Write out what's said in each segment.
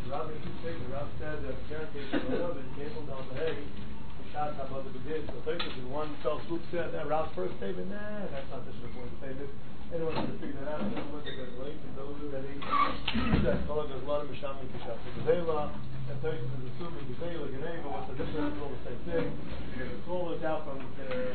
Rav is too big. Rav said that Karen takes a little bit, came down the hay, shot about the begin. So Tosfos in one fell swoop said that Rav's first statement, nah, that's not such an important statement. Anyone can figure that out. Anyone look at the relation, those already. That Kol does a lot of Misham and Kishat Gezela, and Tosfos is assuming Gezela, Geneva, what's the difference? All the same thing. You're going to call it out from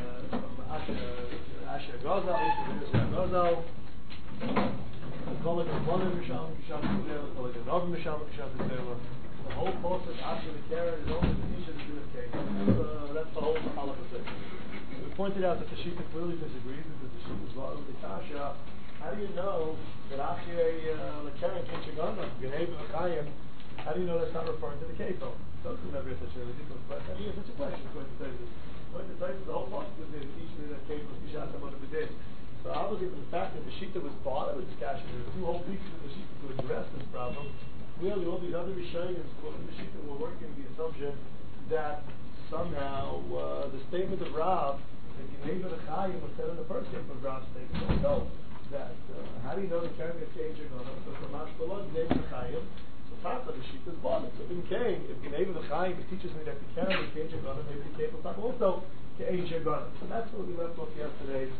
Asher Gazal, Asher Gazal. Call it a one of Misham Kishat Gezela, call it another Misham Kishat Gezela. The whole process after the Karen is only the teacher is in the case. That's the whole halacha thing. We pointed out that the Shita clearly disagrees with the Shita Zvaru the Kasha. How do you know that after the Karen came to Ganda, Geneva Chayim, how do you know that's not referring to the Keto? Don't remember such a ridiculous question. I mean, such a question. Going to say this. Going to say the whole process is teaching that Keto was Kishat Amad B'Din. So obviously, the fact that the Shita was bought with this Kasha, there were two whole pieces of the Shita to address this problem. Really, all these other Rishonim, the Shita were working with the assumption that somehow the statement of Rav, that Geneva the Chayim was said in the first case of Rav's statement. So that how do you know the Karen gets changed on it? So from Ashkelon, Geneva the Chayim, so Taka the Shita is bought. So in Cain, if Geneva the Chayim teaches me that the Karen is changing on it, maybe the Cain will talk also to changing on it. So that's what we left off yesterday.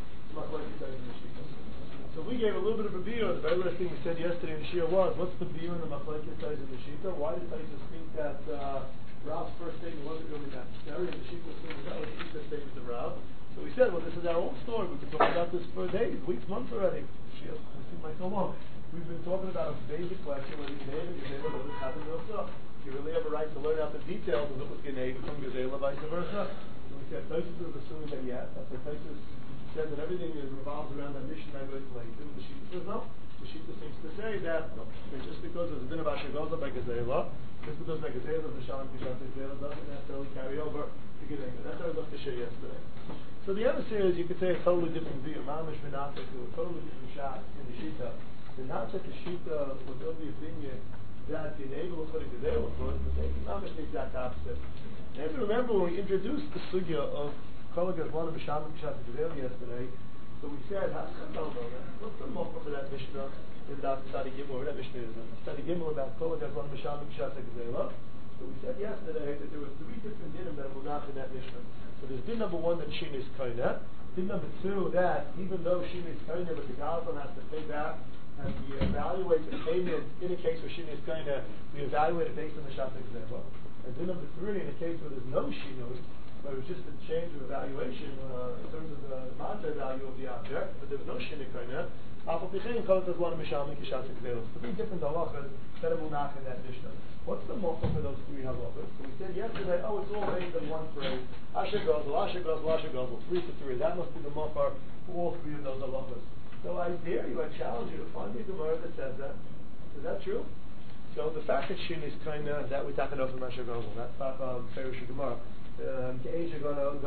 So we gave a little bit of a beer. The very last thing we said yesterday in the Shia was, what's the beer in the Machlekes size in the Shita? Why did Taisus think that Rav's first statement wasn't really necessary, and the Shita assumed that was the Shita statement of Rav? So we said, well, this is our own story. We could talk about this for days, weeks, months already. Shia, it seems like so long. We've been talking about a basic question, whether Geneva was happened to us. You really have a right to learn out the details of it with Geneva from Gezela, vice versa. So we said, Taisus is assuming that yes. That's what Taisus said that everything revolves around that mission I went later. The Shita says no. The Shita seems to say that no. Just because there's a din of Asher Gazal by Gezela, just because by Gezela the Shalom Kishat Gezela doesn't necessarily carry over to Geneva. That's how we looked to share yesterday. So the answer is you could say a totally different view. Mamish Menatek to a totally different shot in the Shita. The not that the Shita was of the opinion that the enable for the Gezela for it, but they Mamish the exact opposite. And remember when we introduced the sugya of Kol Gazman B'Sham Kishat Gezela yesterday, so we said, how come know that? What's the mocha for that Mishnah in that Study Gimel? That Mishnah is Study Gimel about Kol Gazman B'Sham Kishat Gezela. So we said yesterday that there were three different dinim that are munach in that Mishnah. So there's din number one that Shin is Kainah. Din number two that even though Shin is Kainah, but the Gazman has to pay back, and we evaluate the payment in a case where Shin is Kainah, we evaluate it based on the Shat Gezela. And din number three, in a case where there's no Shinus, but it was just a change of evaluation in terms of the monetary value of the object, but there was no Shin Kainah. Three different halachas that are munach in that Mishnah. What's the mocha for those three halachas? So we said yesterday, it's all based on one phrase. Asher Gazal, Asher Gazal, Asher Gazal. 3 to 3. That must be the mocha for all three of those halachas. So I dare you, I challenge you to find me a Gemara that says that. Is that true? So the fact that Shin is kind of, that we're talking about from Asher Gazal. That's not Perish Gemara. That's coming up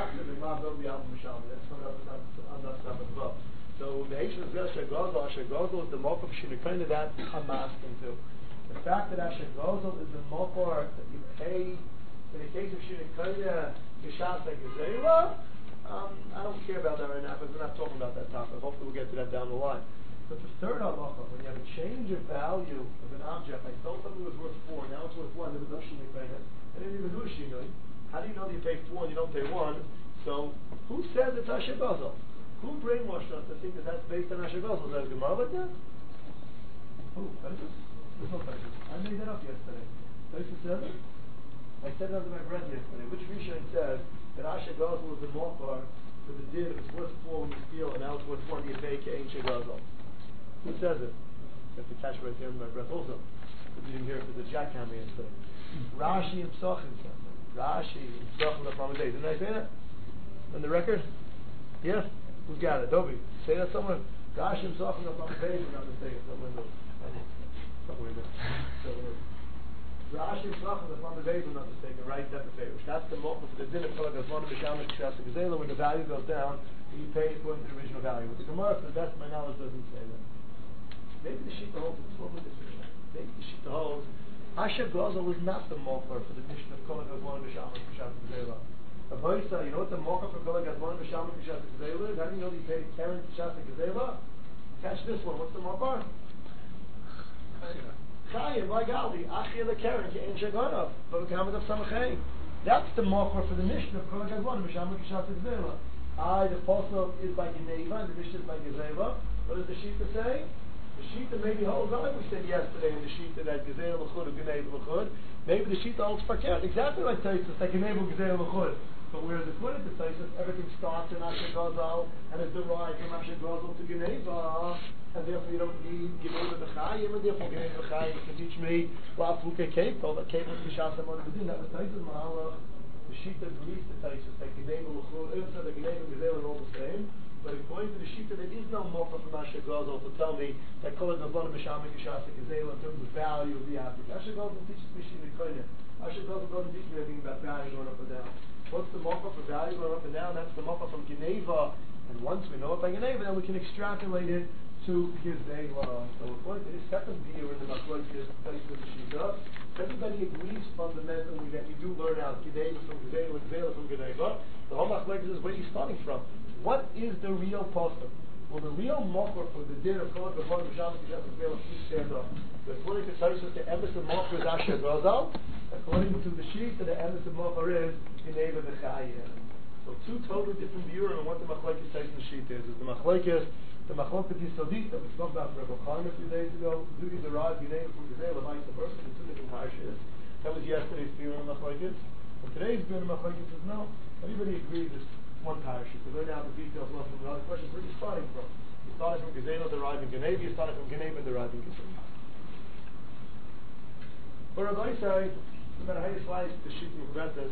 on that stuff as well. So the Asian is Asher Gazal is the mocha of Shin is kind of that I'm asking to. The fact that Asher Gazal is the mocha that you pay in the case of Shin is kind of Yishas Gezela. I don't care about that right now because we're not talking about that topic. Hopefully we'll get to that down the line. But the third halacha, when you have a change of value of an object, like sold something was worth 4, now it's worth 1, there was no shinui payment, and then you do a shinui. How do you know that you pay 4 and you don't pay 1? So who says it's Asher Gazal? Who brainwashed us to think that that's based on Asher Gazal? Is that a Gemara like that? Who? Taisus? There's no Taisus. I made that up yesterday. Taisus said it? I said it under my breath yesterday. Which Rishon said that Asher Gazal is the mochar for the din if it's worth 4 when you steal and now it's worth 1 you pay Asher Gazal? Who says it? You have to catch right there under my breath also. Because you didn't hear it because the jackhammer yesterday. Rashi and Psachim said it. Rashi and Psachim the Pramah. Didn't I say that? On the record? Yes? Who's got it? Dobi. Say that somewhere. Rashi and Psachim the Pramah. We're not mistaken. Somewhere in there. Rashi and Psachim the Pramah. We're not mistaken. Right? That's the favorite. That's the moment for the din of Kol Gazman B'Sham Kishat Gezela when the value goes down and you pay according to the original value. But the Gemara, to the best of my knowledge, doesn't say that. Maybe the Shita holds it's totally different. Maybe the Shita holds Asher Gazal was not the mocher for the mission of Kol Gazman B'Sham Kishat Gezela. Avoisa, you know what the mocher for Kol Gazman B'Sham Kishat Gezela is? How do you know that you paid Karen Kishat Gezela? Catch this one. What's the mocher? Chayim, like Ali, Achia the Karen, Ke'en Shaganav, Bavakamat of Samachay. That's the marker for the Mishnah of Kol Gagvan, Misham Kishat Gzela. The Pasuk is by Geneva, and the Mishnah is by Gezela. What does the Shita say? The Shita maybe holds on, we said yesterday in the Shita that Gezela L'chud or Geneva L'chud. Maybe the Shita holds Parket, exactly like Taisus, like Geneva Gezela L'chud. But whereas according to Taisus, everything starts in Asher Gazal and is derived from Asher Gazal to Geneva, and therefore you don't need Geneva B'chayim, and therefore Geneva B'chayim can teach me La'afuke Keipel, that Keipel Kishas Amon B'din. That was Taisus Mahalach. The Shita agrees to Taisus that Geneva L'chud, so the Geneva and Gezela are all the same. But according to the Shita, there is no mocha from Asher Gazal to tell me that Kol Gavon B'Sham Kishas Gezela in terms of value of the object. Asher Gazal teaches me Shina Koine. Asher Gazal doesn't teach me anything about value going up or down. What's the mocha for value going up and down? That's the mocha from Geneva. And once we know it by Geneva, then we can extrapolate it to Gezela. So according to this second view in the Machlokes place of the Shita, everybody agrees fundamentally that you do learn out Geneva from Gezela, Gezela from Geneva. The whole Machlokes is where you're starting from. What is the real pasuk? Well, the real mocha for the din of Kol Gavon B'Sham Kishas Gezela, please stand up. According to Taisus, the emes of mocha is Asher Gazal. According to the Shita, the emes of mocha is Geneva B'chayim. So two totally different views on what the Machlokes says in the Shita is. The Machlokes Yisodit that we spoke about for Rebbe Chaim a few days ago, do you derive Geneva from Gezela, vice versa, in two different parshas. That was yesterday's view on the Machlokes. And today's view on the Machlokes is no. Everybody agrees it's one parsha. So learn out the details one from another. The question is where are you starting from? You started from Gezela deriving Geneva, you started from Geneva deriving Gezela. But Rabbi say, no matter how you slice the Shita Mukvetas,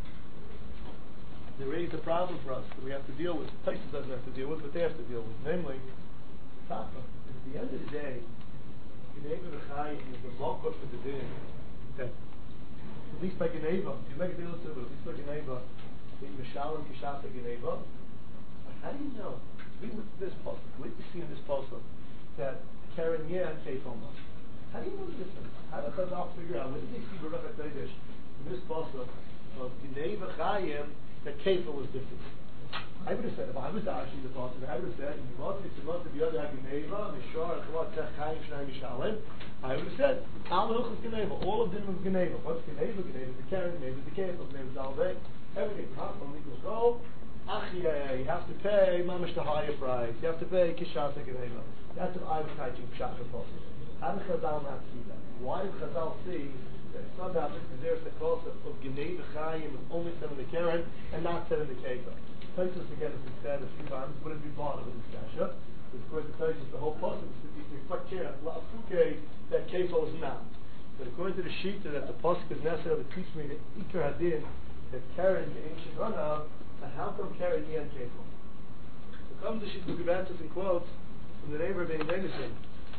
they raise a problem for us that we have to deal with. Taisus doesn't have to deal with, but they have to deal with. Namely, Taka. At the end of the day, Geneva B'chayim is the mocha for the din. That at least by Geneva, if you make a deal with it, at least by Geneva, the Mishalim Kishasa Geneva. How do you know? We look at this pasuk. What do you see in this pasuk? That Karen Yeh and Keifel Mas. How do you know the difference? How does Chazal figure out? What did they see Baruch HaKodesh in this pasuk of Geneva Chayim that Keifel was different? I would have said, if I was actually the pasuk, I would have said, Geneva, Mishar, Chawat, Tech Chayim, Shnai Mishalim. I would have said, Al Meluchas Geneva. All of them was Geneva. What's Geneva? Geneva is the Karen, Geneva is the Keifel, Geneva is Alvei. Everything. From equals gold. Achiyah, you have to pay mamish the higher price. You have to pay Kishasa Geneva. That's what I was teaching Pshat Pasuk. How did Chazal not see that? Why did Chazal see that somehow this is the concept of Geneva Chayim is only said in the Karen and not said in the Keifel? Taisus again, as we said a few times, wouldn't be part of this kasha. Because according to Taisus, the whole pasuk is to be quite clear that Keifel is not. But according to the Shita, that the pasuk is necessary to teach me the Iker Hadin that Karen Ke'en Shaganav, and how come Karen Yeh and Keifel? So comes the Shita Mukvetas and quotes from the neighbor Ben Benison.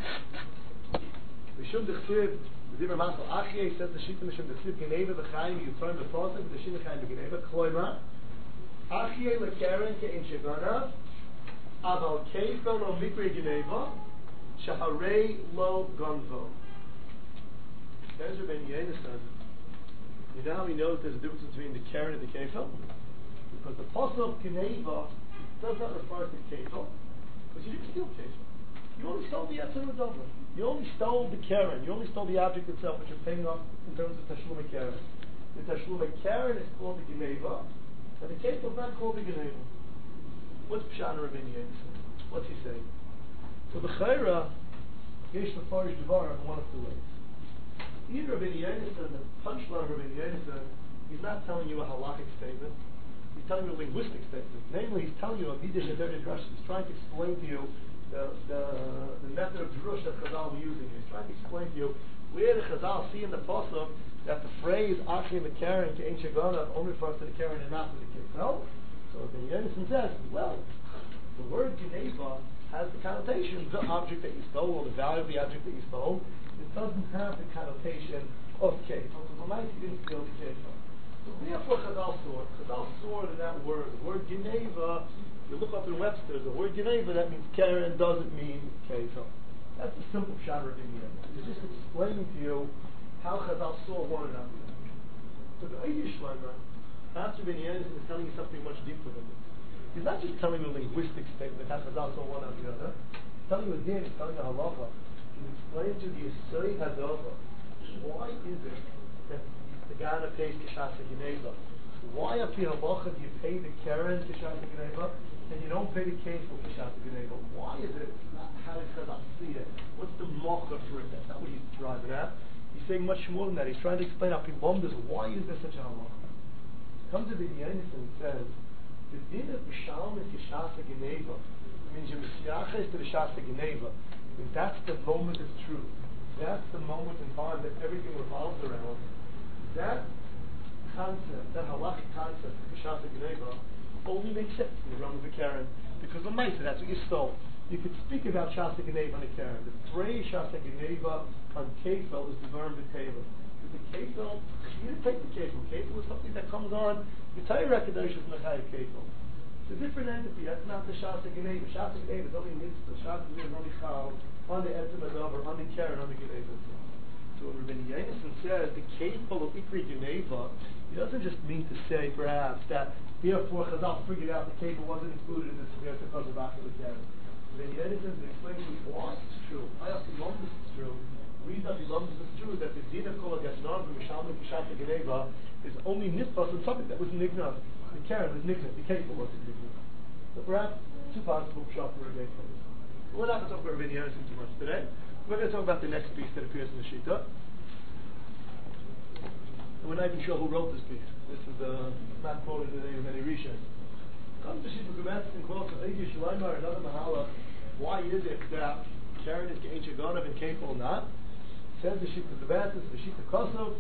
Mishum Dechtiv, the Zimmer Masal Achiyeh says the Shita Mishum Dechtiv Geneva B'chayim, you turn the pasuk with the Shita Chayim B'Geneva, Kloima, Achiyeh LeKaren Ke'en Shaganav, Aval Keifel Lo Mikre Geneva, Shaharei Lo Gonvo. There's Ben Yenison. You know how we know that there's a difference between the Karen and the Keifel? Because the pasuk Geneva does not refer to Keifel, because you didn't steal Keifel. You only stole the Yetzer D'Dobra. You only stole the Karen. You only stole the object itself, which you're paying off in terms of Tashlum Karen. The Tashlum Karen is called the Geneva, and the Keifel is not called the Geneva. What's Pshat Rabbeinu Yonatan? What's he saying? So the Chayra, Yesh Lefarish Devar in one of two ways. Either Rabbeinu Yonatan, the punchline of Rabbeinu Yonatan, he's not telling you a halachic statement. He's telling you a linguistic statement. Namely, he's telling you a Midish Adar Drush. He's trying to explain to you the method of Drush that Chazal were using. He's trying to explain to you where the Chazal see in the pasuk that the phrase Achi Mekaren Ke'en Shaganav only refers to the Karen and not to the Keifel. So Rabbeinu Yonatan says, well, the word Geneva has the connotation, the object that you stole, or the value of the object that you stole. It doesn't have the connotation of Keifel. So the might didn't steal the Keifel. So therefore Chazal saw in that word. The word Geneva, you look up in Webster, the word Geneva, that means Karen, doesn't mean Keifel. That's the simple Pshat of Rabbeinu Yonatan. He's just explaining to you how Chazal saw one another. So the Eidish Shlomo, Pastor Rabbeinu Yonatan is telling you something much deeper than this. He's not just telling you a linguistic statement, how Chazal saw one after the other. He's telling you a din, he's telling you a halacha. explain to the Yisrael Hadova, why is it that the Gana pays Kishasa Geneva? Why up here halacha do you pay the Karen Kishasa Geneva and you don't pay the case for Kishasa Geneva? Why is it? How does Chazal see it? What's the mocha for it? That's not what he's driving at. He's saying much more than that. He's trying to explain how Pibomdas, why is there such a halacha? Comes to the Yenis and says, the din of Mishalm is Kishasa Geneva. Means your Messiah is to the Shasa Geneva. And that's the moment of truth. That's the moment in time that everything revolves around. That concept, that halachic concept of Kishasa Geneva, only makes sense in the realm of the Karen. Because the Maisa, that's what you stole. You could speak about Shasa Geneva on a Karen. The phrase Shasa Geneva on Kefel is the Verm B'Teva. Because the Kefel, you didn't take the Kefel. Kefel is something that comes on, the entire Rekhadosh is Mechai Kefel. It's a different entity. That's not the Shasa Geneva. Shasa Geneva is only mitzvah. Shasa Geneva is only chal on the Etzem Adover, on the Karen, on the Geneva. So when Rabbi Yonason says the Kefel of Ikri Geneva, he doesn't just mean to say perhaps that therefore Chazal figured out the Kefel wasn't included in this because of Akil Karen. Rabbi Yonason explains to why it's true. I have to love this is true. Read that he loves this is true that the din of Kol HaGasnon from Mishalm and Kishasa Geneva is only nitfas on something that was nignav. The Karen was nignav. The Kefel wasn't nignav. So perhaps two possible shot for a day. We're not going to talk about Rabbi Yonason too much today. We're going to talk about the next piece that appears in the Shita. And we're not even sure who wrote this piece. This is not quoted in any of many Rishas. Comes to Shita Kumetz and quotes Eigi Shulaimar, another Mahala. Why is it that Karen is Ge'en Shaganav and Kefel not? Says the Shita Kumetz, the Shita Kosov,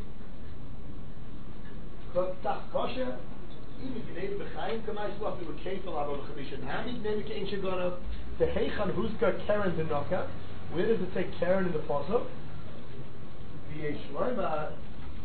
Tach Kosher, even Gnei B'Chaim Kamai Swaf, we were Kefel Abba B'Chamisha. Hamid Gnei Ge'en Shaganav, the Heichan Huskar Karen B'Noka. Where does it say Karen in the Pasuk? The Shulaimar.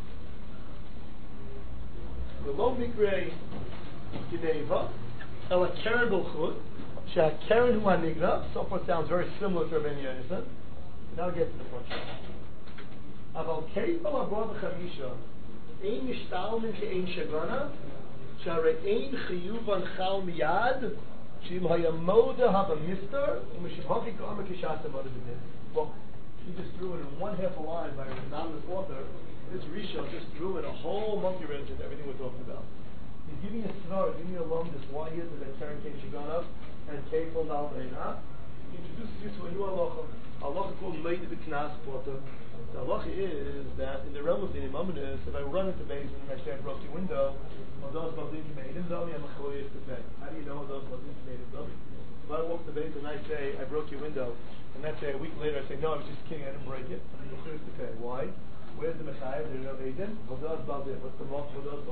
The lo mikre Geneva, ela Karen B'Chut, sheha Karen hu hanignav. So far, sounds very similar to Rabbi Yonason. Now get to the point. Aval Kefel Abba B'Chamisha, ein mishtalmin she'ein shagana, she'arei ein chiyuvan chal miyad, she'im hayamoda haba mister, u'meshivhaki ka'ama kishasa moda b'din. Well, he just threw it in one half a line by an anonymous author. This Rishon just threw in a whole monkey wrench into everything we're talking about. He's giving a scenario, giving you a lumdus. Why is it that Karen came Shiganav and Kefel Nal Beina? He introduces you to a new halacha. Halacha called Meid B'Knas Potter. The halacha is that in the realm of the Imamanis, if I run into Beis and I say I broke your window, how do you know those If I walk to Beis and I say I broke your window, and let's say a week later I say no, I was just kidding, I didn't break it, I'm going to pay. Why? Where's the Mechayim? There's no agent. What's the Mok?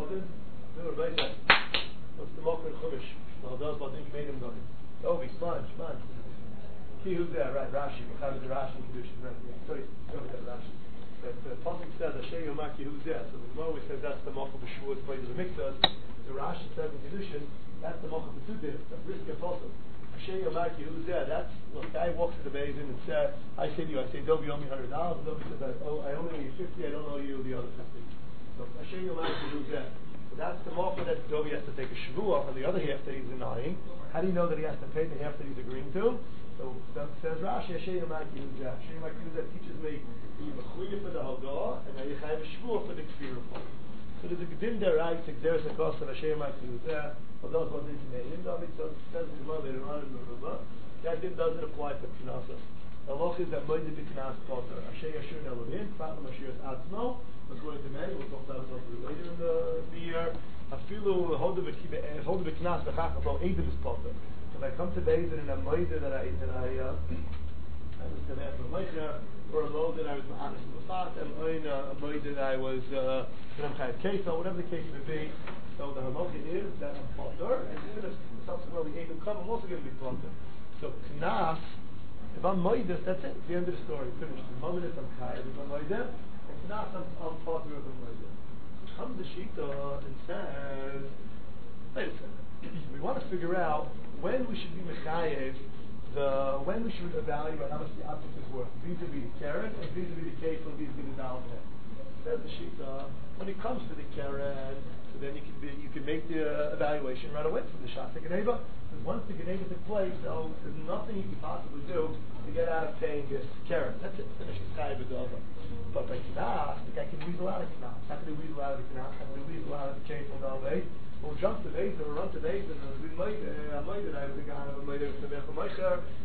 What's the Mok and Chumash? Oh, we sponge. See who's there, right? Rashi. Mechayim is the Rashi Kedushin. Right? Sorry, go with that Rashi. The Pasuk says, Asher Yomaki, who's there? So the Gemara always says that's the Mok of the Shavuos, place of the Mikvah. The Rashi says in Kedushin, that's the Mok of the Sudim, the Brisker Pasuk. Asher Yomaki, who's there? That's, well, the guy walks to the Beis and says, I say to you, Dovi, you owe me $100. Dovi says, I only owe you 50, I don't owe you the other 50. So Asher Yomaki, who's there? So that's the Mok that Dovi has to take a Shavuot on the other half that he's denying. How do you know that he has to pay the half that he's agreeing to? So that says Rashi, Asher Yomaki, who's there? Asher Yomaki, who's there? Teaches me, you mechuyev for the Hagah, and now you have a Shavuot for the Kfirah. So there's a Gedin there, right? There's a cost of Asher Yomaki, who's there. So it says in the later on in the Rubah, that din doesn't apply to Knasa. The law is that Moed B'Knas Potter, Asher Yashur Nelavim, Fatim Asher Atzmo, according to many, we'll talk about it later in the year. Afilu Hoda B'Knas B'Chach, although Eidim is Potter. If I come to Beis and a Moed that I was Taveh for Meicher, or a Moed that I was Ma'anis Mufat, and a Moed that I was Chayav Kefel, whatever the case may be. So the halacha is that I'm potter, and even if subsequently Eidim come, I'm also going to be potter. So Knas, if I'm Moedes, that's it. It's the end of the story. Finished. The moment is I'm Chayav, if I'm Moedes, and Knas, I'm potter if I'm Moedes. Comes the Shita and says, wait a second. We want to figure out when we should be Mechayev, when we should evaluate how much the object is worth, vis-a-vis the Karen, and vis-a-vis the Kefel, vis-a-vis the Dalveh. Says the Shita, when it comes to the Karen, so then you can make the evaluation right away from the Shasa Geneva. Because once the Geneva took place, so there's nothing you can possibly do to get out of paying this Karen. That's it.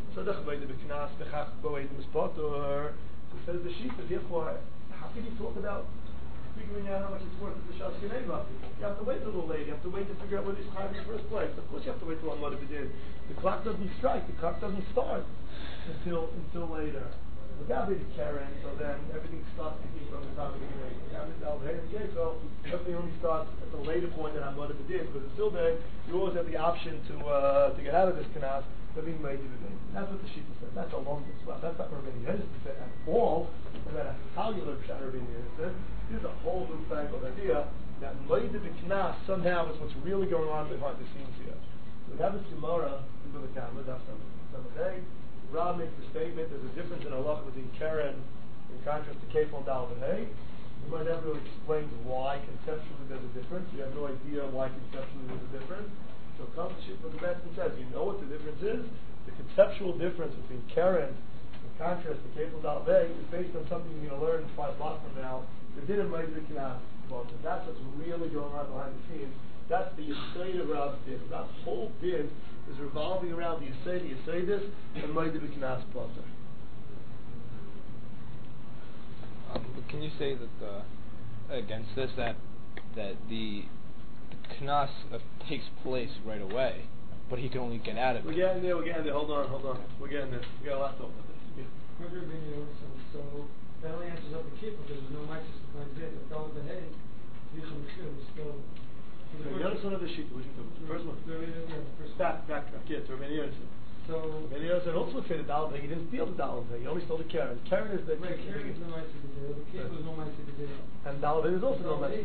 So the Chavayda B'Knas B'Chach B'Oedim is Potter. So says the Shita, therefore, how can you talk about figuring out how much it's worth at the Shas Geneva? You have to wait a little later. You have to wait to figure out whether he's chayav in the first place. Of course you have to wait till Amad B'Din. The clock doesn't strike. The clock doesn't start until later. The Gabi the Karen, so then everything starts picking from the time of the Geneva. So everything only starts at the later point that Amad B'Din, because until then you always have the option to get out of this Knas. Being made to be. That's what the Shita said. That's a long well. That's not Rabbeinu Yonis said at all. No matter how you look at Rabbeinu Yonis said, here's a whole new fangled idea that Moed B'Knas somehow is what's really going on behind the scenes here. So we have this Gemara in the Kamma, that's number 8. Rab makes the statement there's a difference in halacha between Keren in contrast to Kefal and Dal B'Hei. You might never really explain why conceptually there's a difference. You have no idea why conceptually there's a difference. So comes the Shita the best and says, you know what the difference is? The conceptual difference between Keren in contrast to Kefal Dal B'Hei is based on something you're going to learn 5 blocks from now. The din of Moed B'Knas. That's what's really going on behind the scenes. That's the Yisayid of Rab's din. Rab's whole din is revolving around the Yisayidis and Moed B'Knas Potter. But can you say that against this that the Knas takes place right away, but he can only get out of it? We're getting there. Hold on. We're getting there. We got a lot to open this. So that only answers up the kid because there's no mitzvah to find it. If Dal B'Hei, Yichum Shir is still. The other son of the sheet. Which is the first one? Back. Yeah, to Rabbeinu Yonis. So Rabbeinu Yonis also said the Dal B'Hei. He didn't steal the Dal B'Hei. He only stole the Keren. Keren is the right. Keren is no mitzvah to do. The kid was no mitzvah to do. And Dal B'Hei is also no mitzvah.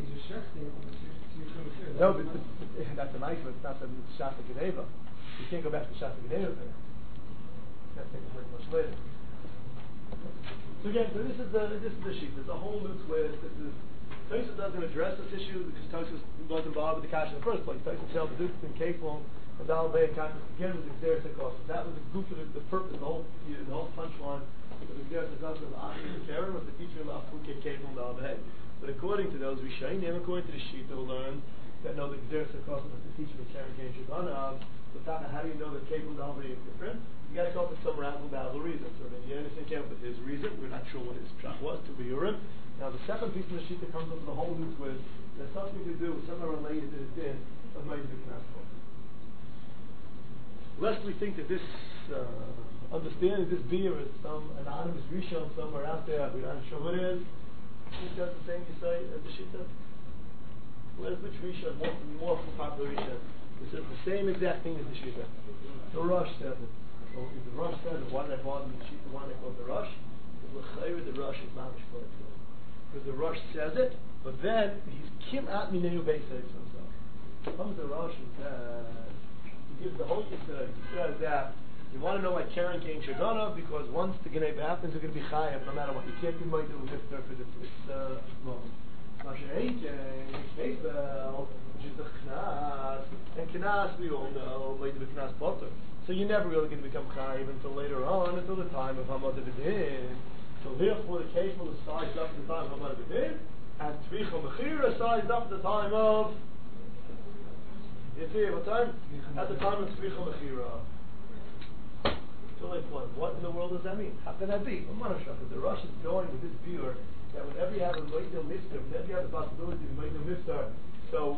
No, but that's a nice one. It's not the Shas Geneva. You can't go back to Shas Geneva for that. That's taking very much later. So again, this is the sheet. There's a whole new twist. Tosfos doesn't address this issue because Tosfos wasn't bothered with the kasha in the first place. Tosfos held the difference in Kefal and Dal B'Hei contrast again with the Xeris HaKos. That was the goof of the purpose, the whole punchline of the Xeris HaKos of Achim and Keren was the teacher of Afuke Kefal and Dal B'Hei. But according to those Rishonim, according to the sheet, they'll learn that no, the Xeris HaKos was the teacher of Keren Kein Shaganav. So how do you know that Kefal and Dal B'Hei is different? You got to come up with some razzle-dazzle reason. So Rabbeinu Yonis came up with his reason. We're not sure what his pshat was to be Urim. Now the second piece of the sheet that comes up with a whole new twist has something to do with something related to the din of Moed B'Knas. Lest we think that this understanding this beer is some anonymous rishon somewhere out there, we're not sure what it is. Who does the same you say as the sheet does? Which rishon? More popular rishon. It says the same exact thing as the sheet does. The Rosh says it. So if the Rosh says it, why they call the sheet the one they call the Rosh? The Rosh is mamish for it. Because the Rosh says it, but then he's kimat mineu beisay to himself. Comes the Rosh and says, he gives the whole Yisrael. He says that you want to know why Keren Kein Shaganav, because once the Geneva happens, you're going to be chayav no matter what. You can't be moed to a mitzvah for this moment. Masha Eiken, Kefal, which is the Knas, and Knas we all know, moed to Knas Potter. So you're never really going to become chayiv until later on, until the time of Hamad B'Din. So therefore the Kefal is sized up at the time of Hamad B'Din, and Tvicha Mechira is sized up at the time of, you see, what time? At the time of Tvicha Mechira. So like what in the world does that mean? How can that be? The Rosh is going with this viewer that whenever you have a Moedel Mister, whenever you have the possibility of Moedel Mister, so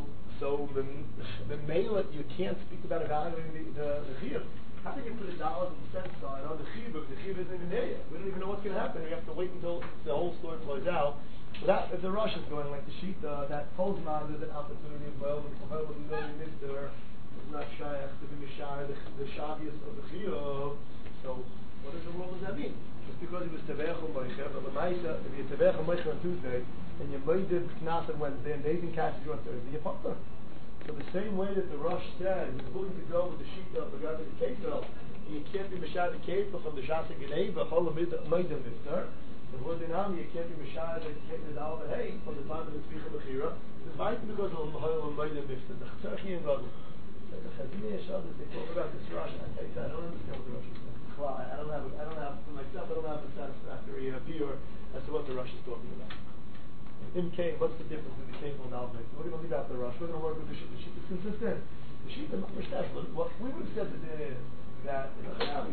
the Mela, you can't speak about evaluating the Chiyuv. How can you put $1 and cents sign on the Chiyuv if the Chiyuv isn't even there yet? We don't even know what's going to happen. We have to wait until the whole story plays out. So that, if the Rosh is going like the Shita, that Pozman is an opportunity of well, Mister is not shy to be Mishar, the Shavius of the Chiyuv. So what in the world does that mean? Just because he was Tevech on Moicha, but the Maisa, if you're Tevech on Moicha on Tuesday, and you made it Knas on Wednesday, and Days and Cash on Thursday, you're Potter. So the same way that the Rosh said, he's willing to go with the Shita of the God of the Kefal, and you can't be Mishar the Kefal from the Shas Geneva, Chol Moedem Mister, the word in Ami, you can't be Mishar the Dal B'Hei from the time of the Tvicha Mechira, it's right because of Moedem Mister, the Tzarchi and Gadol. The Chazini Yeshad, they talk about this Rosh, and I don't understand what the Rosh is saying. I don't have for myself. I don't have a satisfactory view as to what the Rosh is talking about. In Cain, what's the difference between the Kefal and Dal B'Hei? We're going to leave out the Rosh. We're going to work with the Sheet. The Sheet is consistent. The Sheet is not what we would have said that the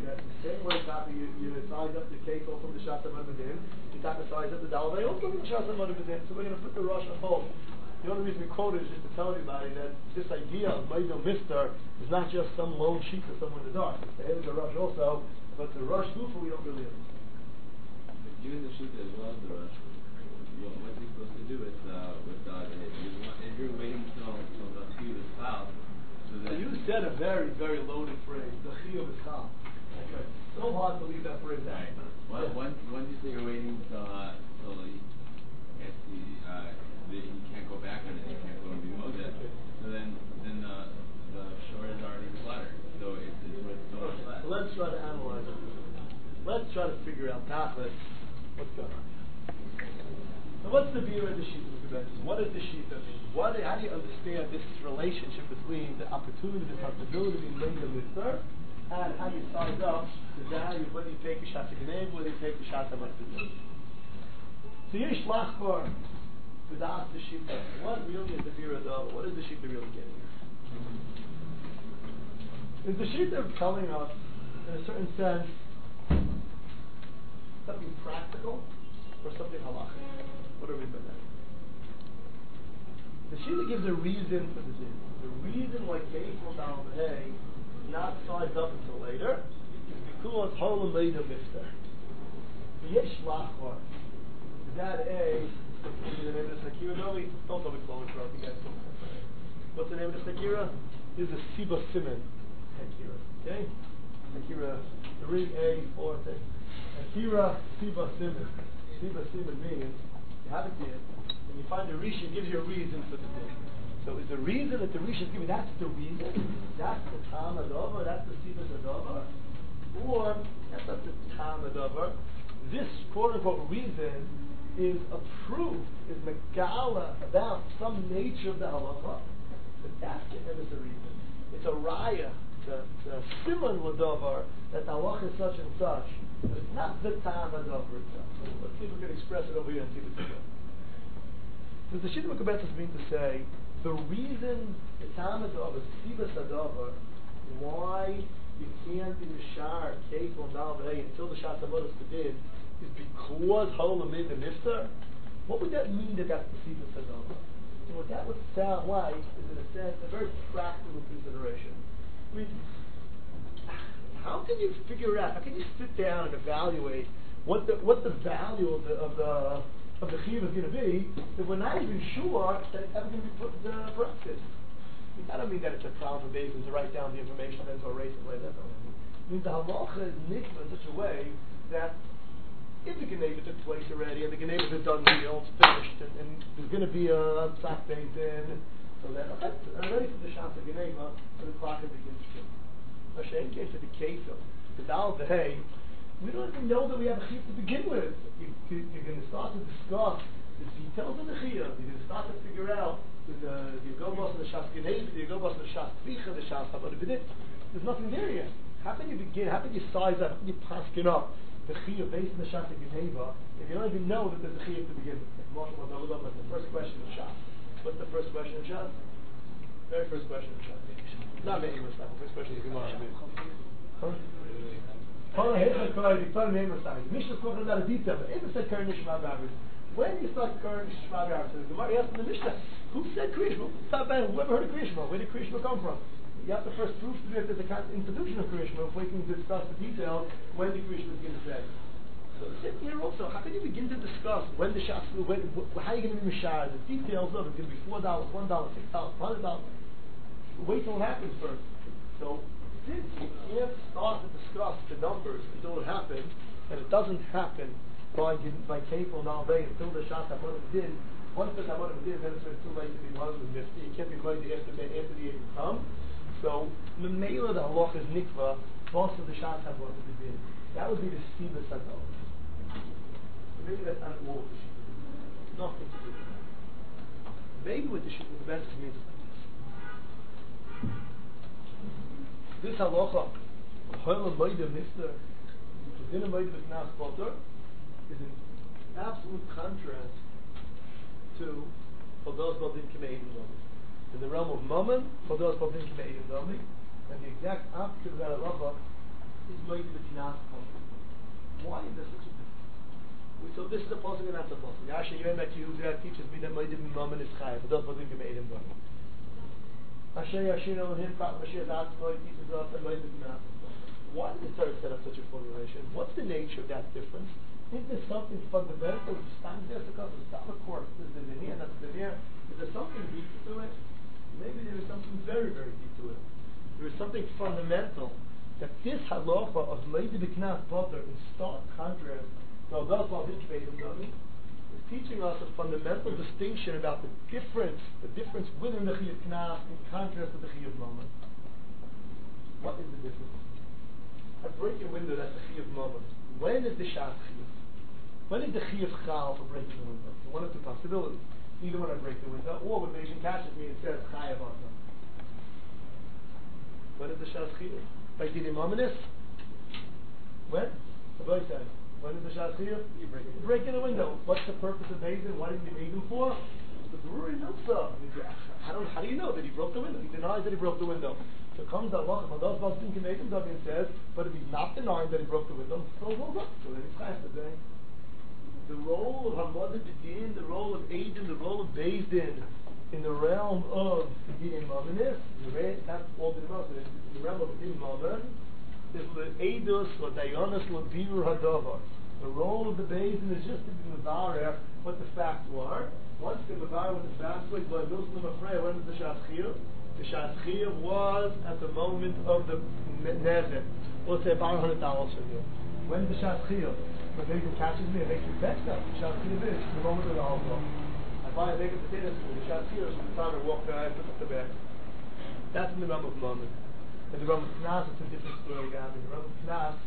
Same way, Taka, you size up the cake from the Shas HaMadabedin, you Taka size up the Dalvei also from the Shas HaMadabedin. So we're going to put the Rosh on hold. The only reason we quote it is just to tell everybody that this idea of Maidel Mister is not just some lone sheet of someone in the dark. It's the Eilig Rush also, but the Rush Gufa we don't really understand. Given the Shita as well as the Rush, what's he supposed to do with if you're waiting till the Chiyuv is filed, so that You said a very, very loaded phrase, the Chiyuv is Chal. Okay. So hard to leave that phrase out. Right. Once you say you're waiting till he gets he can't go back on it, he can't go and be Moshe, so then the shore is already cluttered, so it's worth so much less. So let's try to analyze it. Let's try to figure out Tachlis, what's going on. So what's the view of the Shita? What does the Shita mean? How do you understand this relationship between the opportunity, the possibility of being the Mitzvah, and how you size up the value, whether you take a Shat HaGnev, whether you take a Shat HaMadabedin. So Yesh Lachbar, the Das the Shita. What really is the view of the What is the Shita really getting here? Is the Shita telling us, in a certain sense, something practical or something halachic? What do we mean by that? The Shita gives a reason for the din. The reason why Keifel Dal B'Hei is not sized up until later is because Holam Leida Mister. Yesh Lachvar. Is that a? The name of the Sakira? No, don't tell me close throat. You guys don't. What's the name of the Sakira? This is a Siba Simen Sakira. Okay? Sakira 3A4 thing. Akira Siba Simen. Siba Simen means you have a din, and you find the Risha gives you a reason for the din. So is the reason that the Risha is giving, that's the reason? That's the Tam Adova, that's the Siba Adova? Or, that's not the Tam Adova. This quote-unquote reason is a proof, is Megala about some nature of the halacha, but that's the reason. It's a raya, the simon l'dovar, that the halacha is such and such, but it's not the Tam Adova itself. So let's see if we can express it over here and see what's going. Does the Shita Mekubetzes mean to say the reason the Tam Adova, Sibas Adova, why you can't be Mishar, Keifel, Dal B'Hei until the Shat HaMadabedin is because Holam made the Niftar? What would that mean that that's the Sibas Adova? And what that would sound like is, in a sense, a very practical consideration. I mean, how can you figure out? How can you sit down and evaluate what the value of the chiyuv is going to be if we're not even sure that it's ever going to be put into practice? I don't mean that it's a problem for babies to write down the information and to erase it later. I mean the halacha is nikva in such a way that if the Geneva took place already and the Geneva is a done deal, it's finished, and there's going to be a psak based in, so then I'm ready for the Shat HaGneva, and the clock begins to. Hashem came to the case of the Dal B'Hei. We don't even know that we have a chiyuv to begin with. You're going to start to discuss the details of the chiyuv. You're going to start to figure out you go boss the Shas Geneva, you go boss the Shas Tvicha, the Shas HaMadabedin. There's nothing there yet. How can you begin? How can you size up? How can you paskin up the chiyuv based on the Shas Geneva if you don't even know that there's a chiyuv to begin with? That's the first question of Shas. What's the first question of Shas? Very first question of Shas. Not many English stuff. The first question is Gemara. Mishnah is talking about a detail, but if it said Karen Nishma B'Avis, when you start Karen Nishma B'Avis, the Gemara asks in the Mishnah, who said Kriyishma? Whoever heard of Kriyishma? Where did Kriyishma come from? You have to first prove to me if there's a institution of Kriyishma before you can discuss the details when the Kriyishma is going to say. So sit here also, how can you begin to discuss when the Shas, how are you going to be Mishar, the details of it, it's going to be $4, $1, $6, $100. Wait till it happens first. So, since you can't start to discuss the numbers until it happens, and it doesn't happen by Keifel and Alvei until the Shat HaMadabedin, once the HaMadabedin, then it's too late to be Muslim. You can't be Moed after the Eid come. So, the Mela the Halach is Nikva, boss of the Shat HaMadabedin. That would be the Siba Sadol. Maybe that's not all of the Shita. Nothing to do with that. Maybe with the Shita, the best means this halacha, Holam Moedim Niftar, Dinah Moedim Knas Potter, is in absolute contrast to Chodos Baldim K'Me'edim Domi. In the realm of Mammon, Chodos Baldim K'Me'edim Domi, and the exact opposite of that halacha is Moed B'Knas Potter. Why is there such a difference? So this is a pasuk and that's a pasuk. Asher Yemek Yehuda teaches me that Moed B'Mammon is Chayav. It does Moed B'Meidim Dom. Asher Yashin Elohim Prat Mashiach Atzmoi teaches us that Moed B'Knas. Why did the Torah set up such a formulation? What's the nature of that difference? Is there something fundamental? Just standing there, it's not a course. There's the linear, that's the linear. Is there something deep to it? Maybe there is something very, very deep to it. There is something fundamental that this halacha of Moed B'Knas Potter in stark contrast to Adas Baldin K'Meidim Dami is teaching us a fundamental distinction about the difference within the Chiyuv Knas in contrast to the Chiyuv Mammon. What is the difference? I break your window, that's the Chiyuv Mammon. When is the Shas Chiyuv? When is the Chiyuv Chal for breaking the window? One of two possibilities. Either when I break the window, or when Beijing catches me and says Chayav on them. When is the Shas Chiyuv? By Didi Mammonis? When? The boy said. When is the Shas Chiyuv? You break in the window. What's the purpose of Beijing? What did you need him for? The brewery Milsa. How do you know that he broke the window? He denies that he broke the window. So comes the Allah and says, but if he's not denying that he broke the window, so hold up. So then he's fast today. The role of Hamad B'Din, the role of Aiden, the role of Beis Din in the realm of Din Mammonis, that's all the Mammonis, in the realm of Din Mammon, is Le'edus or Dayanus Le'birur Hadavar. The role of the Beis Din is just to be Mevarer what the facts were. Once they Mevarer what the facts were, when was the Shas Chiyuv? The Shas Chiyuv was at the moment of the Nezek. Let's say about $100 from you. When the Shas Chiyuv? When Beis Din catches me and makes me fetch that, the Shas Chiyuv is the moment of the alcohol. I buy a bag of potatoes for the Shas Chiyuv, so the time I walk there, I put up the bag. That's in the realm of Mammon. In the realm of Knas, it's a different story, guys. In the realm of Knas,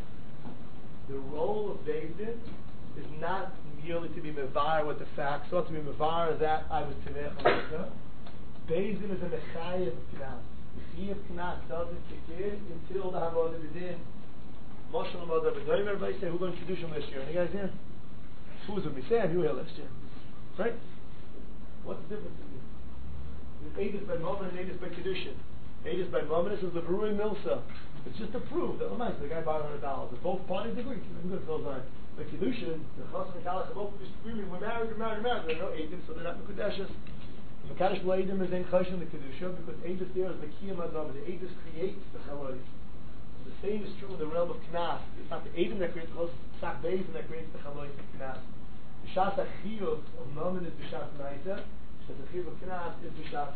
the role of Beis Din is not merely to be mevar with the facts, or to be mevar that I was Tivech on Beis Din is a Mechayev of Knas. The Chiyuv Knas doesn't kick in until the Hamad B'Din. Moshe Hamad B'Din, everybody say, who going to Kedushin last year? Any guys here? Who was with me? Sam, you were here last year. Right? What's the difference? There's Eidus by Mammon and Eidus by Kedushin. Eidus by Mammon is the Brewery Milsa. It's just to prove that the guy bought $100. If both parties agree, the Kedushin, the Chassan and Kalach are both screaming, we're married. There are no Eidim, so they're not Mekudeshes. The Mekadosh L'Eidim is in Chashan the Kedusha, because Eidus there is Mekiyam Adam. The Eidus creates the Chalais. The same is true in the realm of Knas. It's not the Eidim that creates the Sak Beis that creates the Chalais of Knas. The Shas HaChiyuv of Mammon is the Shas Naita, but the Chiyuv of Knas is the Shas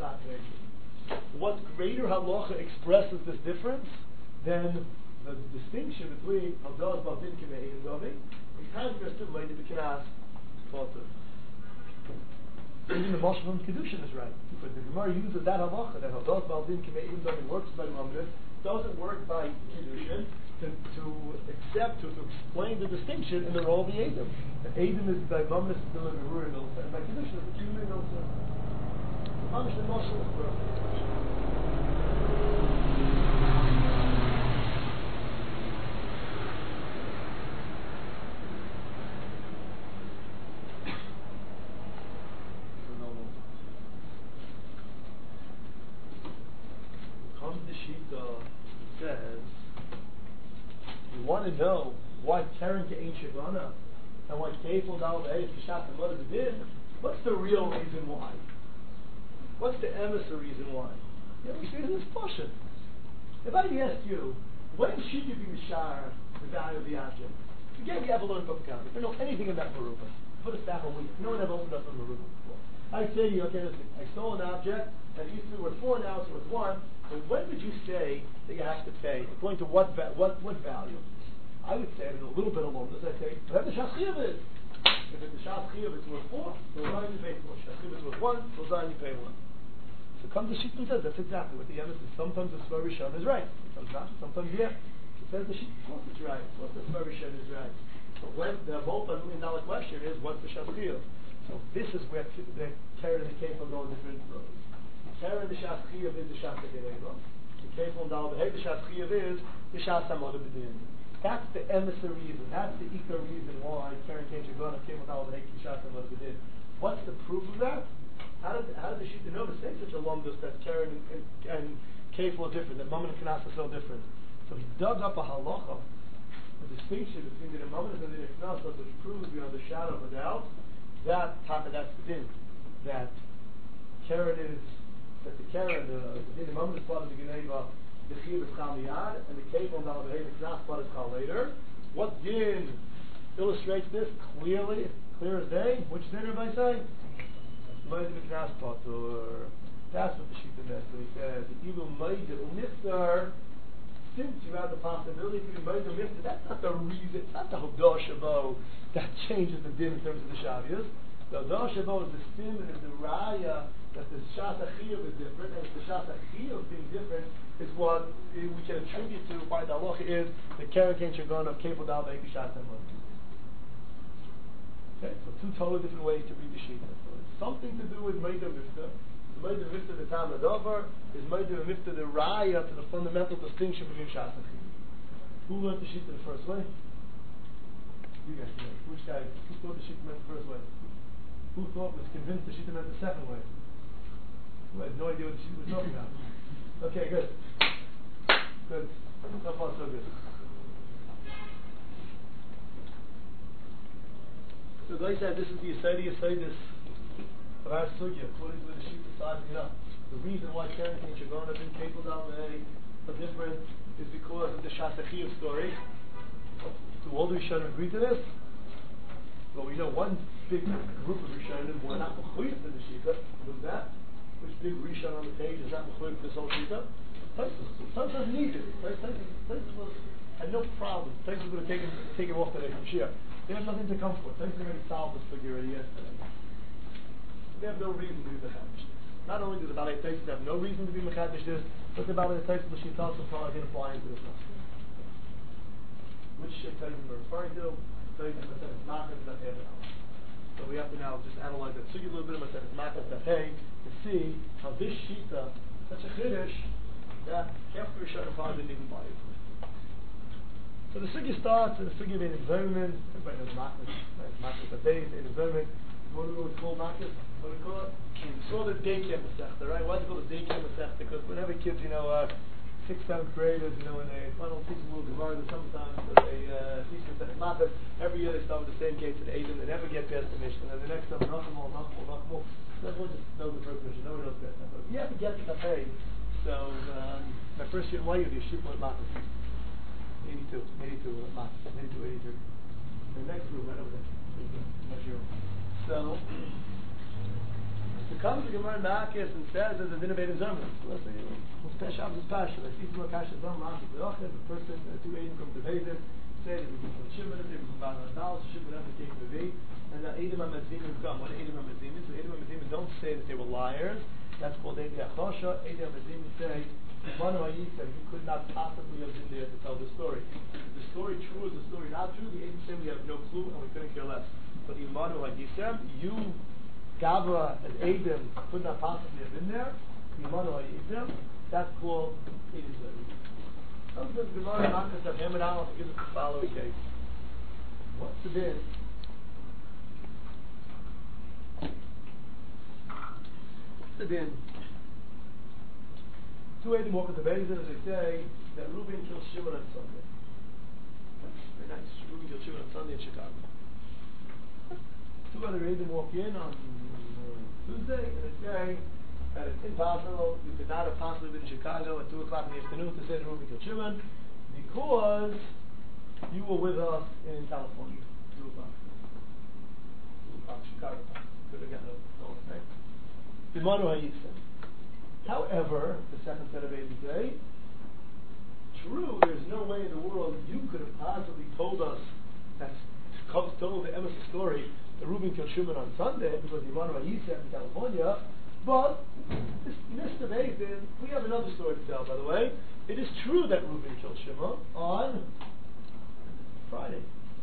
Naita. What greater halacha expresses this difference than the distinction between Hadas Baldin K'Mei and Davi in contrast to Moed B'Knas Potter? Even the Moshe from Kedushin is right, but the Gemara uses that halacha that Hadas Baldin K'Mei and Davi works by Mammon, doesn't work by Kedushin to explain the distinction in the role of the Edom. The Edom is by Mammon is still in the Ruri Milsa, and by Kedushin is the K'Mei Milsa. The Mamish and Moshe is perfect. Want to know why Karen to Ain't Shavana and why Kefil Dal Be'ez Kishat and Mother Bedin, what's the real reason why? What's the emissary reason why? We see this portion. If I ask you, when should you be Mishar the value of the object? Again, we have a learned book account. If you know anything about Maruba, put a staff a week. No one ever opened up a Maruba before. I say to you, okay, listen, I stole an object, and it used to be worth 4, now it's worth 1, but when would you say that you have to pay? According to what value? I would say, in a little bit of aloneness, I'd say, whatever the Shas Chiyuv is. If it's the Shas Chiyuv, it's worth 4, so Zion you pay 4. Shas Chiyuv is worth 1, so Zion you pay 1. So comes the Sheet and says, that's exactly what the Emes is. Sometimes the Svar Rishon is right. Sometimes not, sometimes yeah. It says the Sheet, of course it's right. Of course the Svar Rishon is right. But when the $1 million question is, what's the Shas Chiyuv? So this is where the Karen and the Kefil go different roads. The Karen and the Shas Chiyuv is the Shas Chiyuv. The Kefil and the Shas Chiyuv is the Shas Hamad B'Din. That's the emissary reason. That's the ikar reason why Karen came to go and came with all the Kishat and what it did. What's the proof of that? How did the Shita Nova say such a lumdus that Karen and Kefil are different, that Mammon and Knas are so different? So he dug up a halacha, a distinction between the Imam and the Knas, which proves beyond the shadow of a doubt that that's the din. That Karen is, that the Karen, the din Imam is part of the Geneva, the Chiv is Chal Miyad, and the Kev on the Knas part is Chal later. What din illustrates this clearly, clear as day? Which din everybody say? Moed the Knas part, or that's what the Shita meant. So he says, Ilu Moed Umiftar, since you have the possibility to be Moed Umiftar, that's not the reason, it's not the Hodah Shabo that changes the din in terms of the Shavuos. The Hodah Shabo is the sim and is the Raya that the Shas HaChiyuv is different, and the Shas HaChiyuv being different is what we can attribute to by the halacha is the Keren Kein Shagon of Kefil Dal Be'ek Shas HaMon. Okay, so two totally different ways to read the Shita. So it's something to do with Moed Mifta. Moed Mifta the Tam Adover is Moed Mifta the Raya to the fundamental distinction between Shas HaChiyuv. Who learned the Shita the first way? You guys know. Which guy? Who thought the Shita meant the first way? Who thought was convinced the Shita meant the second way? Who had no idea what the Shita was talking about? Okay, good. Good. So far, so good. So the guy said this is the Yisraeli Yisraelis of our Sugya, according to the Shita sizing it up. The reason why Karen Kein Shagon have been capable of are different is because of the Shas HaChiyuv story. Do all the Rishonim agree to this? Well, we know one big group of Rishonim were not mechuyev to the Shita. Who's that? Which big Rishon on the page is not mechuyev to this whole Shita? Sometimes needed. Taisus had no problem. Taisus would have taken off today from Shia. They have nothing to come for. Taisus already solved this figure already yesterday. They have no reason to be mechadish this. Not only do the Balei Taisus have no reason to be mechadish this, but the Balei Taisus the Shita also probably can apply into this now. Which Taisus we're referring to? Taisus Maseres Machas that they have now. So we have to now just analyze that sugi a little bit of Maseres Machas that hey to see how this Shita is such a chiddush that after Rishonim probably didn't even buy it. So the sugi starts in the sugi of Ein Zayman. Everybody knows Machas, right? Machas that they Ein Zayman. What do we call Machas? What do we call it? It's called the daycare Masechta, right? Why do you call it daycare Masechta? Because whenever kids, 6th, 7th graders, when they finally teach them a little Gemara in the summertime, so they teach them Machas. Every year they start with the same case in Eidim. They never get past the Mishnah. And then the next time, Nachamol. Everyone just knows the first Mishnah. No one knows past that. But you have to get to the pay. So my first year in YU, the Yeshiva at Machas. 82 Machas. 82. The next room, right over there. Next year. So comes the Gemara in Machas and says there's a din of Eidim Zerman. Let's say, what's Peshav is Pasha. I see some Kasha Zerman, Machas Be'ochet, the person, two Eidim come to Eidim, say that we can from Shimon, they can from Baal Nadal, so Shimon has the case of Eidim, and that Eidim HaMazimim come. What are Eidim HaMazimim? So Eidim HaMazimim don't say that they were liars. That's called Eidim HaChosha. Eidim HaMazimim say, Manu Hayisem, you could not possibly have been there to tell the story. Is the story true? Is the story not true? The Eidim say we have no clue and we couldn't care less. But Manu Hayisem, you Gavra and Eidim could not possibly have been there. Yimanu Hayisem, that's called Eidim Zayim. Sometimes the Gemara Machas have hammered out to give us the following case. What's the din? What's the din? Two Eidim walk into Bezdin and they say that Reuben killed Shimon on Sunday. That's very nice. Reuben killed Shimon on Sunday in Chicago. Two other Eidim walk in on Tuesday and they say that it's impossible, you could not have possibly been in Chicago at 2 o'clock in the afternoon to say that Reuben killed Shimon because you were with us in California. 2 o'clock. 2 o'clock, Chicago time. Could have gotten a right? Bimanu Hayisem. However, the second set of Eidim say, true, there's no way in the world you could have possibly told us told the Emes story that Reuben killed Shimon on Sunday because Imanu Hayisem in California, but Mr. Eidim, we have another story to tell, by the way. It is true that Reuben killed Shimon on Friday.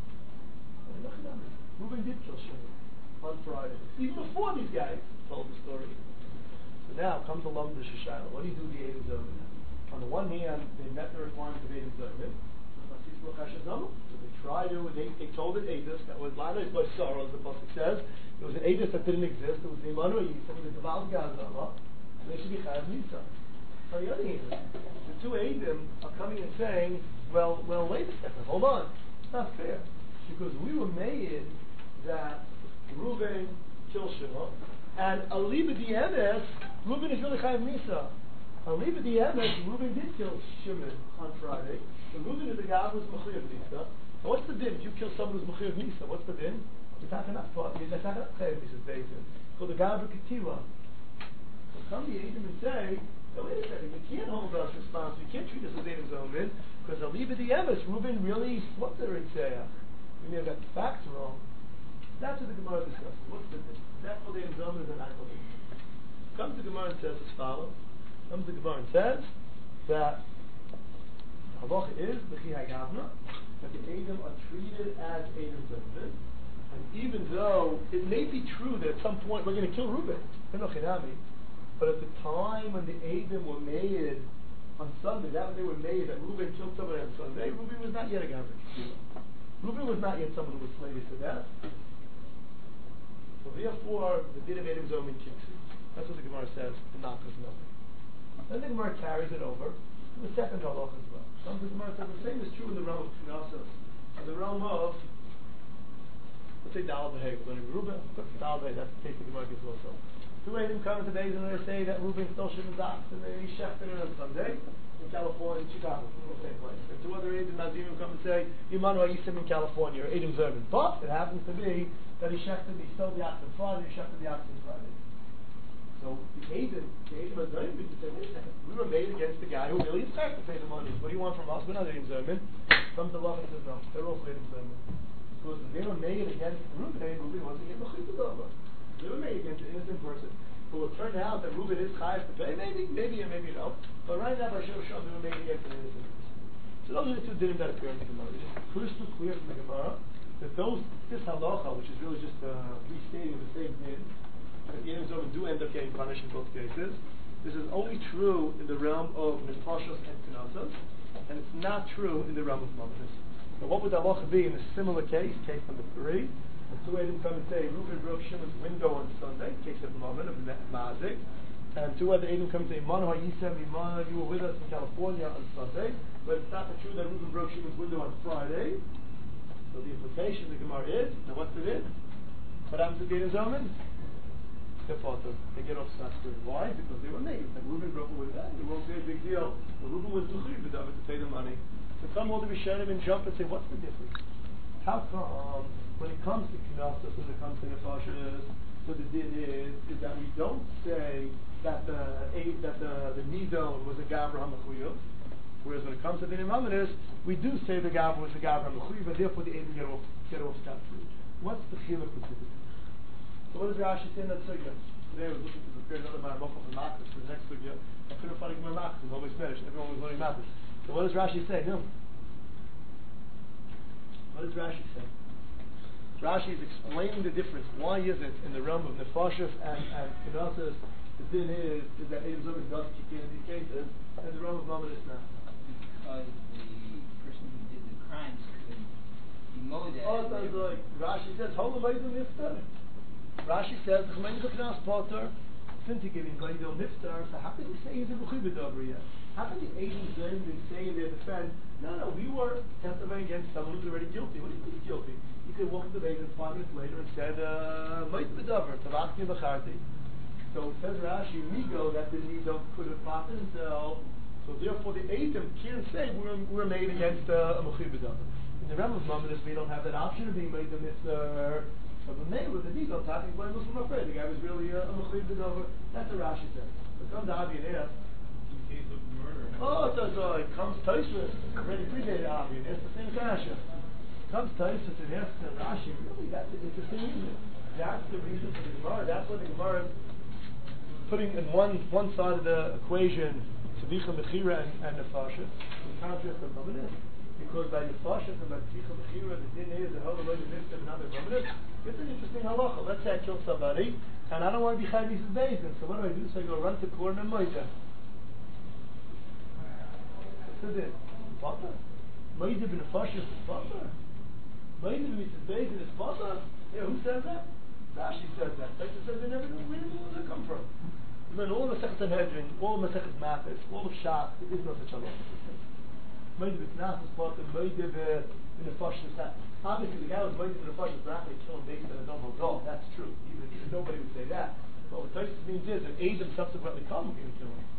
Reuben did kill Shimon on Friday, even before these guys told the story. So now comes along the Shishayla. What do you do with the Eidim Zayim? On the one hand, they met the requirements of Eidim Zayim. So they tried to, they told an Eidus that was Lana is by sorrow, as the Pasuk says. There was an Eidus that didn't exist. It was the Imanu Yisrael, it was the Val Gazama, and they should be Chayav Nisa. On the other hand, the two Eidim are coming and saying, well, wait a second, hold on. It's not fair. Because we were made that Reuben killed Shimon, and Aliba Diemes, Reuben is really Chayav Misa. Aliba Diemes, Reuben did kill Shimon on Friday. So Reuben is the guy who's Mechayav Misa. And what's the din? If you kill someone who's Mechayav Misa, what's the din? It's not enough for you. That's not enough Chayav Misa's Beizin. So the guy Ketila. So come the Eidim and say, no, wait a second, you can't hold us responsible. You can't treat us as Eidim Zomin, because Aliba Diemes, Reuben really flipped the Ritzayah. We may have got the facts wrong. That's what the Gemara discusses. What's the difference? That's what the Zomin is an Eichel. Comes the Gemara and says as follows. Comes the Gemara and says that Halacha is the Chi HaGavna, that the Eidim are treated as Eidim Zomin. And even though it may be true that at some point we're going to kill Reuben, but at the time when the Eidim were made on Sunday, that when they were made, that Reuben killed somebody on Sunday, Reuben was not yet a Gavna. Reuben was not yet someone who was slated to death. So therefore, the din of Eidim Zomin kicks in. That's what the Gemara says, the Nakas nothing. Then the Gemara carries it over to the second halacha as well. Some of the Gemara says the same is true in the realm of Knesset. In the realm of, let's say Dal Beheg, we're going to Reuben, Dal Beheg, that's the case the Gemara gives also. Two Eidim come today and they say that Reuben stole Shimon's ox and they shechted it on Sunday in California, in Chicago, in the same place. And two other Eidim Nazimim come and say, Imanu Ayisim in California, or Eidim Zerman. But it happens to be that he stole the ox on Friday, he shechted the ox on Friday. So the Eidim Nazimim could say, wait a second, we were made against the guy who really is fair to pay the money. What do you want from us? We're not Eidim Zerman. Comes the law and says, no, they're also Eidim Zerman. Because if they were made against Reuben wasn't getting the chitah over. They were made against an innocent person. It will turn out that Reuben is chayav to pay. Maybe and maybe no. But right now, by Shur Shom, they were made against an innocent person. So those are the two dinim that appear in the Gemara. It is crystal clear from the Gemara that this halacha, which is really just a restating of the same din, that the Eidim Zomin do end up getting punished in both cases. This is only true in the realm of Nefashos and Knesset, and it's not true in the realm of Mammon. Now, what would the halacha be in a similar case number 3? The two Eidim come and say, Reuben broke Shimon's window on Sunday, case of Mammon, of Mazik. And two other Eidim come and say, Imanu Hayisem, Imanu, you were with us in California on Sunday. But it's not true that Reuben broke Shimon's window on Friday. So the implication of the Gemara is, now what's it in? What happens to the Eidim Zomin? They get off scot-free. Why? Because they were made. Like Reuben broke a window, they won't say a big deal. But Reuben was Duchri to pay the money. So come all the Rishonim and jump and say, what's the difference? How come, when it comes to Knesset, when it comes to Nefashos, so the din is that we don't say that the Nidon was a Gavra HaMechuyev, whereas when it comes to the Mammon, we do say the Gavra was a Gavra HaMechuyev, and therefore the Eidim get off scot-free. What's the chiluk between? So what does Rashi say in that sugya? Today I was looking to prepare another Ma'amok of the Makkos for the next sugya. I couldn't find any more Makkos. It's always finished. Everyone was learning Makkos. So what does Rashi say? No. What does Rashi say? Rashi is explaining the difference. Why is it in the realm of Nefashos and Knesset, the din is that Eidim Zomin does kick in these cases, and the realm of Mammon is not? Because the person who did the crimes could be mowed at. Oh, it sounds like Rashi says, Hola Meidim Niftar. Rashi says, the Chemeni Knas Potter, since he giving Meidim Niftar, so how can you say he's a Mechuyev over yet? How can the Eidim Zomin say in their defense, no, we were testifying against someone who's already guilty? What do you mean he's guilty? You could walk into the Eidim 5 minutes later and said, Meidim B'Dover, Tavakti B'Charti. So says Rashi, Migo, that the Nidon could have fought himself. So therefore the Eidim can't say we're made against a Mechuyev B'Dover. In the realm of Mammon, we don't have that option of being made the Mitzvah. So the name with the Nidon talking about Muslim afraid. The guy was really a Mechuyev B'Dover. That's what Rashi says. But comes Avi and asks, Case of murder. oh, it comes Tosfos, already predated Avi, and asks the same kasha. Comes Tosfos and asks Rashi, really, that's an interesting reason. That's the reason for the Gemara. That's what the Gemara is putting in one side of the equation, Tzvicha Mechira and Nefashos, in contrast to Mammon. Because by Nefashos and by Tzvicha Mechira, the din is that Hola Meidim Niftar and not Mammon. It's an interesting halacha. Let's say I kill somebody, and I don't want to be Chayav Misa's Beizin. So what do? So I go run to court and Moida. What's the din? Potter. Moida b'Nefashos is Potter. Moida b'Misa's Beizin is Potter. Yeah, who says that? Rashi says that. Rashi says they never knew. Where did that come from? Then all the Masechet Sanhedrin, all the Masechet Mappis, all of Shach, there is no such halacha. Maybe the Knas is part of maybe the Nefashis. Obviously, the guy who's maybe the Nefashis is not going to kill him based on his own Hagol. That's true. Even nobody would say that. But what Tosfos means is that Adam subsequently come, we're going to kill him.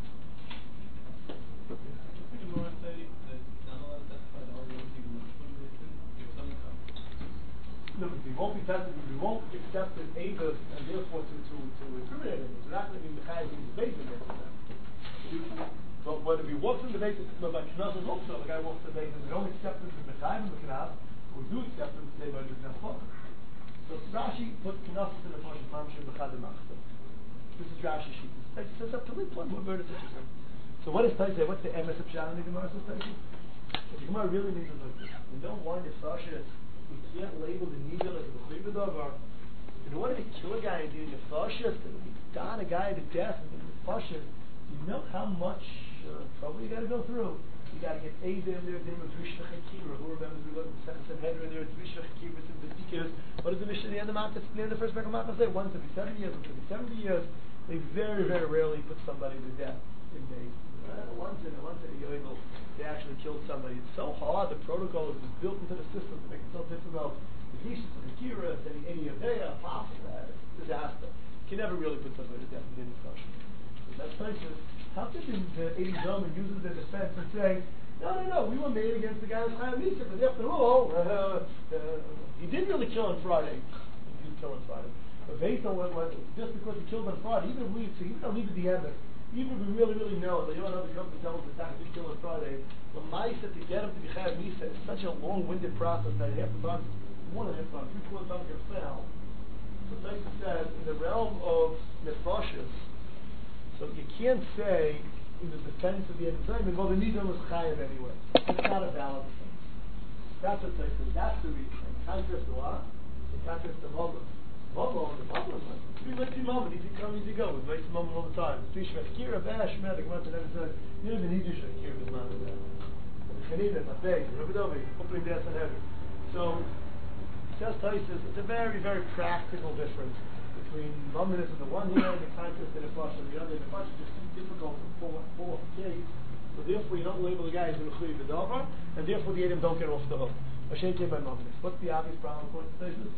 No, because we won't be tested, we won't accept an Ava and therefore to incriminate him. We're not going to be Mechayiv in the base against them. But when he walks in the base, but by Knas is also, the guy walks in the base and we don't accept him to Mechayiv in the Knas, we do accept him to say by the Knas. So Rashi put Knas in the Moshe Mamshir B'chad Machzor. This is Rashi sheet. It says up to this one, what word is interesting. So what does Tai say? What's the emes of Pshat in the Gemara says Tai? The Gemara really means it like this. We don't want the Sashas. We can't label the needle as a B'chliv Davar. In order to kill a guy and do the Fashas, to don a guy to death and do the Fashas, you know how much trouble you got to go through. You got to get Adam there, then with Rishva Chakira. Who remembers we looked at the Sanhedrin there, it's Rishva Chakira, it's ridiculous. What does the Mishnah near the Makkah, near the first Makkah say? Once every 70 years, once every 70 years. They very, very rarely put somebody to death in days. Once in a year, they actually killed somebody. It's so hard. The protocol is built into the system to make it so difficult. The Rishis and the Kiras and any of they are possible. It's a disaster. You can never really put somebody to death in the discussion. That's places. How could the 80 Roman uses their defense and say, no, we were made against the guy who's Chaim Misa, but after all, he didn't really kill on Friday. He didn't kill on Friday. But based on what just because he killed on Friday, even if we leave it the end, even if we really know that you don't have the company tell us that he did kill on Friday, the Misa to get him to be Chaim Misa is such a long-winded process that half the time, more than half the time, 3/4 times can fail. So Tosfos says, in the realm of Nefashis, so you can't say in the defense of the entertainment, well, the Nidon was Chayav anyway. It's not a valid defense. That's what Tosfos says. That's the reason. In contrast to what? In contrast to Mobile. Mobile, the problem is, we let you moment, easy come, easy go. We make the moment all the time. Speech Kira, Bash, Medic, Monte, and says, you don't even need to Kira, is not that. Chanina, Matei, Rabidovi, opening dance and heavy. So, says Tosfos, it's a very, very practical difference between Mominus on the one hand and contrast to the Flush on the other. The Flush is just too difficult to pull off the case. So therefore you don't label the guy as a Mechuyev B'davar, and therefore the Adam don't get off the hook. Hashem came by Mominus. What's the obvious problem according to Tosfos?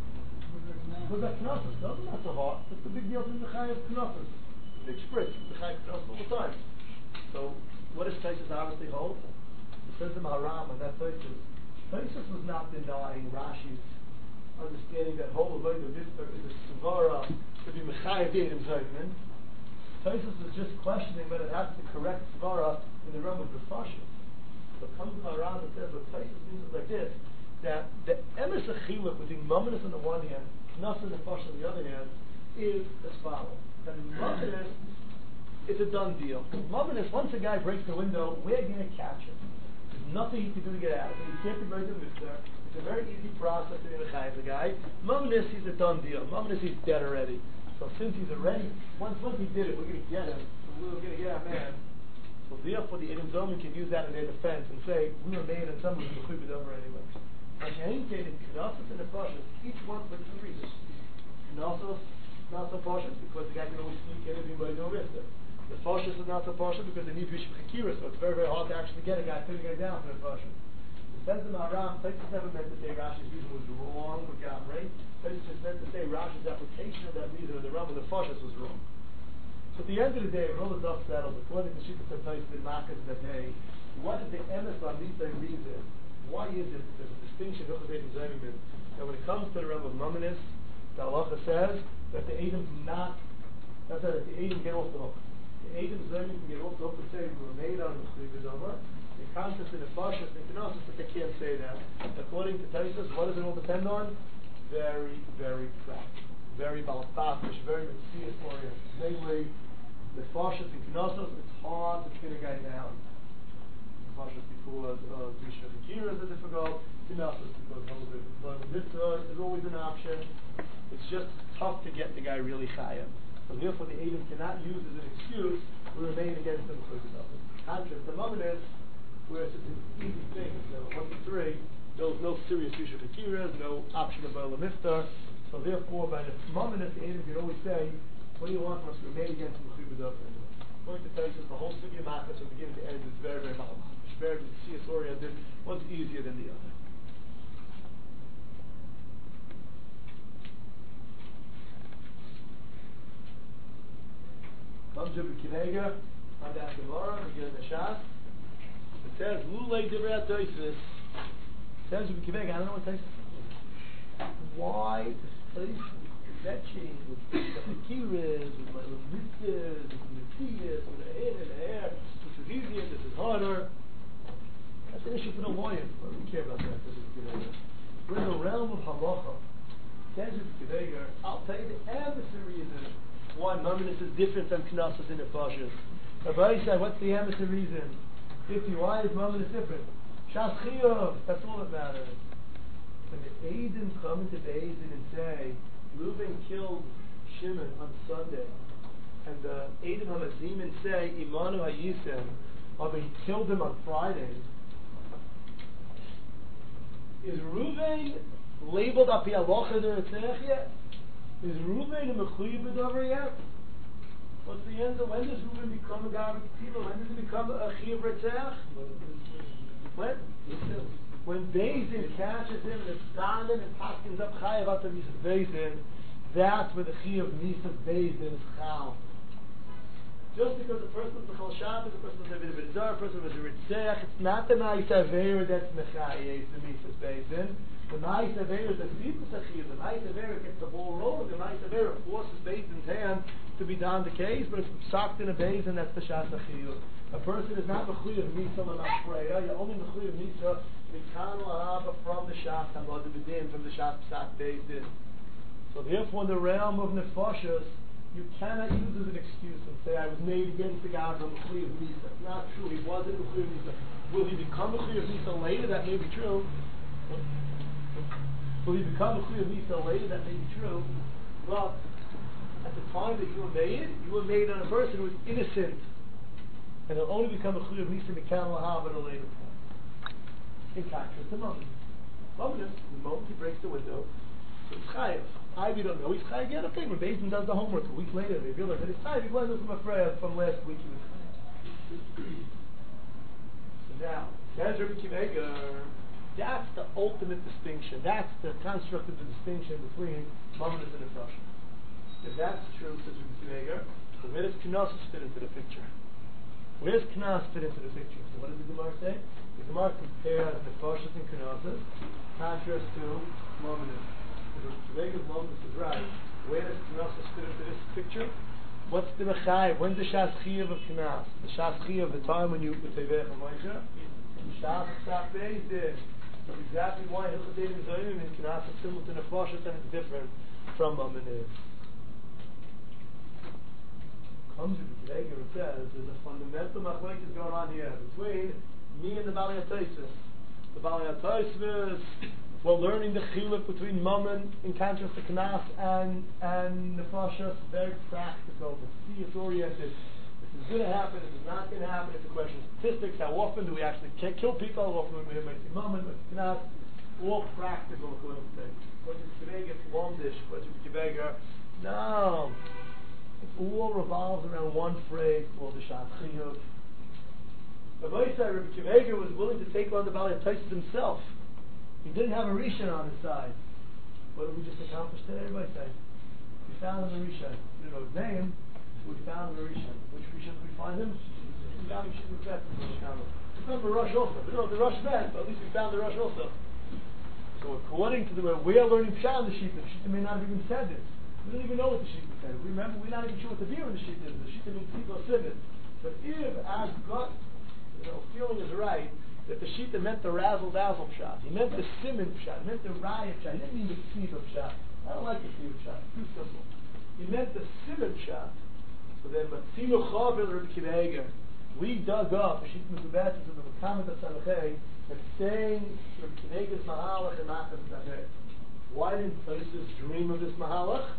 Because that Knossos, those are not so hard. What's the big deal in the Chayav Knossos? Big spritz, the Chayav Knossos all the time. So what does Tosfos obviously hold? It says in Maharam, and that Tosfos was not denying Rashi's understanding that whole avodah mitzvah is a svara to be mechayev Adam Zayman. Tosfos was just questioning whether that's the correct svara in the realm of the Fashim. So it comes to Maharam and says, what Tosfos means is like this, that the emes achiluk between Mominus on the one hand, Knas and the Fashim on the other hand, is as follows. That in Mominus, it's a done deal. Mominus, once a guy breaks the window, we're going to catch him. There's nothing he can do to get out of it. He can't be breaking the mitzvah. It's a very easy process to be mechayev the guy. Mominus, he's a done deal. Mominus, he's dead already. So since he's already, once he did it, we're going to get him. We're going to get our man. So therefore, the Adam Zoman can use that in their defense and say, we were made and someone was mechuyev over anyway. And you indicated Knossos and the Pashas, each one for two reasons. Knossos, not so Pashas, because the guy can always sneak in and be by no risk. The Pashas is not so Pashas because they need Rishva Chakira, so it's very, very hard to actually get a guy putting it down for the Pashas. It says in Maharam, Tosfos never meant to say Rashi's reason was wrong with Gamrei. Tosfos just meant to say Rashi's application of that reason in the realm of the Pashas was wrong. So at the end of the day, when all the dust settles, according to Shita Tosfos in Makkah that day, what is the emes on these reason? Why is it that there's a distinction of the Adam Zayman? That when it comes to the realm of Mominus, the halacha says that the Adam that's that the Adam get off the hook. The Adam Zayman can get off the hook and say we were made on the Mechuyev B'davar. The concept in the Fashas and Knossos that they can't say that. According to Tosfos, what does it all depend on? Very, very practical, very baltafish, very Metzias oriented. Namely, the Fashas and Knossos, it's hard to pin a guy down. Fashas because Rishva Chakira is difficult. Knossos because the mitzvah is always an option. It's just tough to get the guy really chayav. So therefore, the Adam cannot use as an excuse to remain against the Mechuyev B'davar. Contrast to Mominus, where it's an easy thing. 1 to 3, no serious Rishva Chakira, no option of Ba'al Miftar. So therefore, by the Mominus, the Adam can always say, What do you want from us? We're made against Mechuy B'Dafrim. Going to tell you the whole Sugya Machas from beginning to end is very, very malach. Very CS oriented. One's easier than the other. Comes Rabbi Kiva on that Gemara, beginning the Shas. It says, Lulei Divrei HaTosfos. It says Rabbi Kiva, I don't know what Tosfos is. Why the Tosfos fetching with the Hakiras, with my Lemitzvahs, with the Netias, with the hair and the hair, this is easier, this is harder. That's an issue for the lawyer. What do we care about that? We're in the realm of halacha. Says Rabbi Kiva, I'll tell you the emissary reason why Mamonis is different from Knesses and Nefashos. Rabbi said, what's the emissary reason? 50, why is Mamonis different? Shas Chiyuv, that's all that matters. When the Eidim come into the Eidim and say, Reuben killed Shimon on Sunday, and the Eidim HaMazim and say, Imanu HaYisem, or he killed him on Friday, is Reuben labeled Api Alocha the Ritzach yet? Is Reuben a Mechuy B'Davar yet? What's the end? When does Reuben become a Gavik Tziva? When does he become a Chiyav Ritzach? When? When Bezdin catches him and it's Danim and Paskins up Chayav Atam Yisrael Bezdin, that's where the Chiyav Nisa Bezdin is Chal. Just because a person is a Chal Shabbos, a person is a B'Dar, a person is a Ritzach, it's not the Ma'isa Aveira that's Mechayeh, the Nisa Bezdin. The Ma'isa Aveira is the Tzibus HaChiyav. The Ma'isa Aveira gets the ball rolling. The Ma'isa Aveira forces Bezdin's hand to be down the case, but it's socked in a Bezdin, that's the Shas HaChiyav. A person is not Mechuy of Nisa L'Nafreya, you're only Mechuy of Nisa Mikano Araba from the Shas HaMod B'Din, from the Shas Psak Bezdin. So therefore in the realm of Nefashos, you cannot use as an excuse and say, I was made against the God from Mechuy of Nisa. It's not true, he wasn't Mechuy of Nisa. Will he become Mechuy of Nisa later? That may be true. Will he become Mechuy of Nisa later? That may be true. But at the time that you were made on a person who was innocent. And it'll only become a Mechuy of Nisa Mikano Lahava at a later point. In contrast to Mamonis. Mamonis, the moment he breaks the window, it's Chayav. Ivy don't know, he's Chayav yet. Okay, when Bezdin does the homework a week later, they realize that it's Chayav. He learned this from a prayer from last week. He was Chayav. So now, says Rabbi Kiva, that's the ultimate distinction. That's the construct of the distinction between Mamonis and Nefashos. If that's true, says Rabbi Kiva, then where does Knesses fit into the picture? Where does Knas fit into the picture? So what does the Gemara say? The Gemara compares Nefashos and Knesses, contrast to Mamonis. If Vega's Mamonis is right, where does Knesses fit into this picture? What's the Mechayev? When's the Shas Chiyuv of Knas? The Shas Chiyuv, the time when you would say Vech and Moishe? Shas Psak Bezdin. That's exactly why Hilchot Eidim Zoyim in Knas is similar to Nefashos and it's different from Mamonis. Comes to the Kiva and says there's a fundamental machlokes going on here between me and the Balei HaTosfos. The Balei HaTosfos were learning the chiluk between Mammon in contrast to Knas and Nefashos. Very practical, it's oriented. This is going to happen. This is not going to happen. It's a question of statistics. How often do we actually kill people? How often do we make Mammon, make Knas? All practical according to things. What is Kiva gets longish? What is Kiva? No. It all revolves around one phrase called the Shas Chiyuv. The Moisei Rabbi Kiva was willing to take on the Balei HaTosfos himself. He didn't have a Rishon on his side. What did we just accomplish today? Everybody say, we found him a Rishon. We didn't know his name, we found him a Rishon. Which Rishon did we find him? We found him Shimon Vet. We found the Rosh also. We don't know the Rosh met, but at least we found the Rosh also. So according to the way we are learning Pshat in the Shita may not have even said this. We don't even know what the Shita said. Remember, we're not even sure what the view in the Shita is. The Shita means Tziva Simon. But if our gut feeling is right, that the Shita meant the razzle dazzle Pshat. He meant the Simon Pshat. He meant the Raya Pshat. He didn't mean the Tziva Pshat. I don't like the Tziva Pshat. It's too simple. He meant the Simon Pshat. So then, Matzino Chavel Rabbi Kiva, we dug up the Shita Mekubatis of the Mekamet HaSamachei and saying Rabbi Kiva's Mahalach and Machas Zachet. Why didn't Tosfos dream of this Mahalach?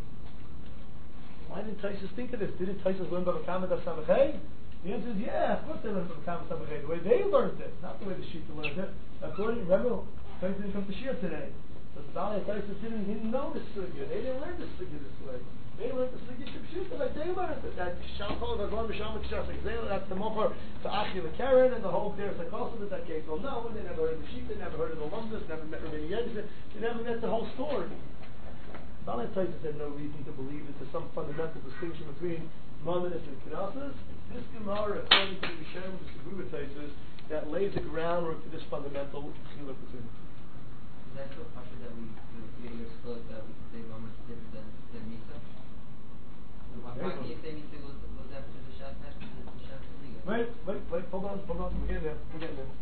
Why didn't Tosfos think of this? Didn't Tosfos learn by Mekamet HaSamachei? The answer is yeah, of course they learned by Mekamet HaSamachei. The way they learned it, not the way the Shita learned it. Remember, Tosfos didn't come to Shir today. But the Baalei Taisus didn't know this sugya. They didn't learn this sugya this way. They learned the sugya Shibshuta like they learned it. That Shalkol Vazon B'Shalom K'Shas Exela, that's the mocher to Achi L'Karen, and the whole there's a Kosim that case. Well, no, they never heard of the Shita, never heard of the Lumdus, never met Rabbi Yedzik, they never met the whole story. Baalei Taisus had no reason to believe that there's some fundamental distinction between Mamonis and Knesses. This Gemara, according to the Rishonim, the Segura Taisus, that lays the groundwork for this fundamental chiluk between them. Is that so partial that we exposed that we can say Mamonis is different than Misa? Why can't you say Misa goes after the Shas Nefesh, the Shas Liga? Wait, hold on, we're getting there.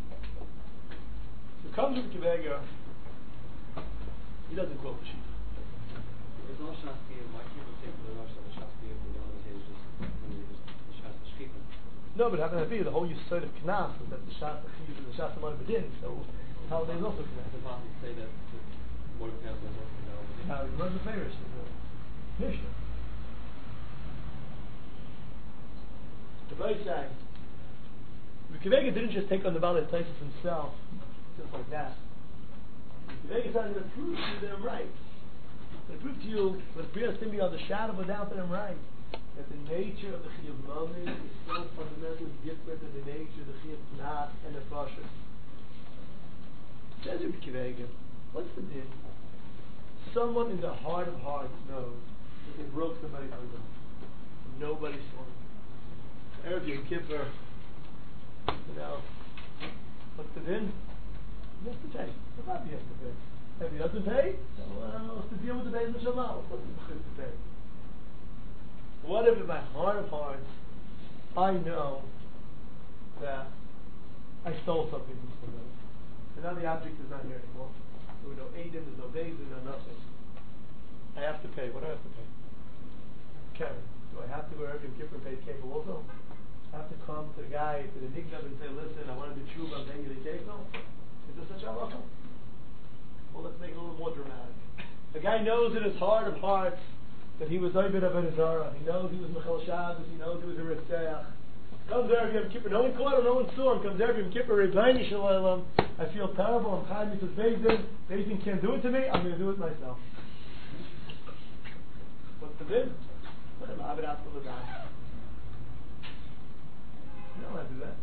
So comes with Kivega, he doesn't quote the Shita. There's no Shas Kiyah. Why can't we take the Rosh of the Shas Kiyah from the other days just the Shas Shkita? No, but how can that be? The whole Yisod of Knas is that the Shas Achiyah and the Shas Amar B'din, so how are they also Knas? The Bible say that Mordecai was working down with it. Now, he runs the Farish, Mishnah. The Baalei say, the Kivega didn't just take on the Baalei Taisus himself, just like that. The Kivega said, I'm going to prove to you that I'm right. I'm going to prove to you, with Priya Simbi on the shadow of a doubt that I'm right. That the nature of the Chiyuv Mammon is so fundamentally different than the nature of the Chiyuv Knas and the Pasha. Says Rabbi Kivega, what's the din? Someone in the heart of hearts knows that they broke somebody's window. Nobody saw them. Erev Yom Kippur, what's the din? He has to pay. The Rabbi has to pay. If he doesn't pay, well, what's the deal with the Beis Neshama? What's the pay? What if in my heart of hearts I know that I stole something from somebody, and now the object is not here anymore? There were no Eidim, there's no Bezin, no nothing. I have to pay. What do I have to pay? Karen. Do I have to go every Yom Kippur and pay Kefil also? I have to come to the guy, to the Nignav and say, listen, I want to do Tshuva, I'm paying you the Kefil? Is there such a halacha? Well, let's make it a little more dramatic. The guy knows in his heart of hearts that he was Oibid of Zara. He knows he was Michal Shabbos. He knows he was a Ritzach. Comes Erev Yom Kippur. No one caught him. No one saw him. Comes Erev Yom Kippur. Rebbeinu Shalom. I feel terrible. I'm Chaim. He says, Bezdin can't do it to me. I'm going to do it myself. What's the bid? Let him have it out till the die. You don't want to do that.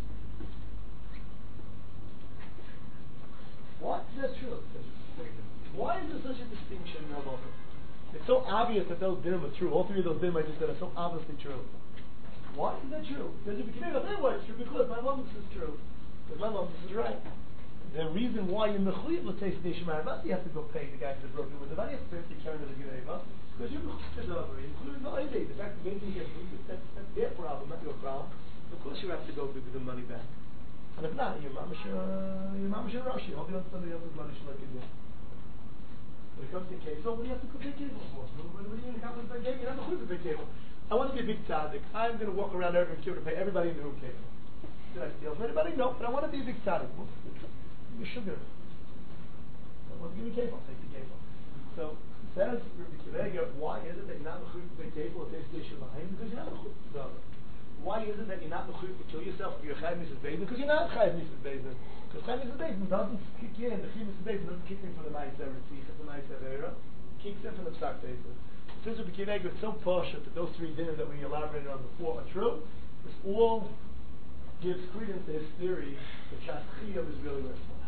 Why is that true? Why is there such a distinction in Halacha? It's so obvious that those dinim are true. All three of those dinim I just said are so obviously true. Why is that true? Because if you can say why it's true, because my mom is true. Because my mom is right. The reason why you're mechuyev l'teis neshama, not you have to go pay the guy who broke it with it, not you have to pay the Karen of the Geneva, because you're mechuyev over, including the idea. The fact that maybe you get that's their problem, not your problem. Of course you have to go give the money back. And if not, your mamash Rashi, holding on to somebody else's money like you do. When it comes to case, what do you have to pay cable for? When you come to pay cable, you're not mechuyev to pay cable. I want to be a big tzaddik. I'm going to walk around every Kippur to pay everybody in the room cable. Did I steal from anybody? No, but I want to be a big tzaddik. Well, give me sugar. I want to give me cable. I'll take the cable. So, says Rabbi Kivega, why is it that you're not mechuyev to pay cable or taste the Shabbat? Because you're not mechuyev to do it. Why is it that you're not mechuyev to kill yourself for your Chayav Mitzvah Bezdin? Because you're not Chayav Mitzvah Bezdin. Because Chayav Mitzvah Bezdin doesn't kick in. The Chayav Mitzvah Bezdin doesn't kick in for the Ma'aser Tzich, the Ma'aser Era. It kicks in for the Psak Bezdin. Since Rabbi Kivega is so posh that those three dinim that we elaborated on before are true, this all gives credence to his theory that Shas Chiyuv is really where it's at.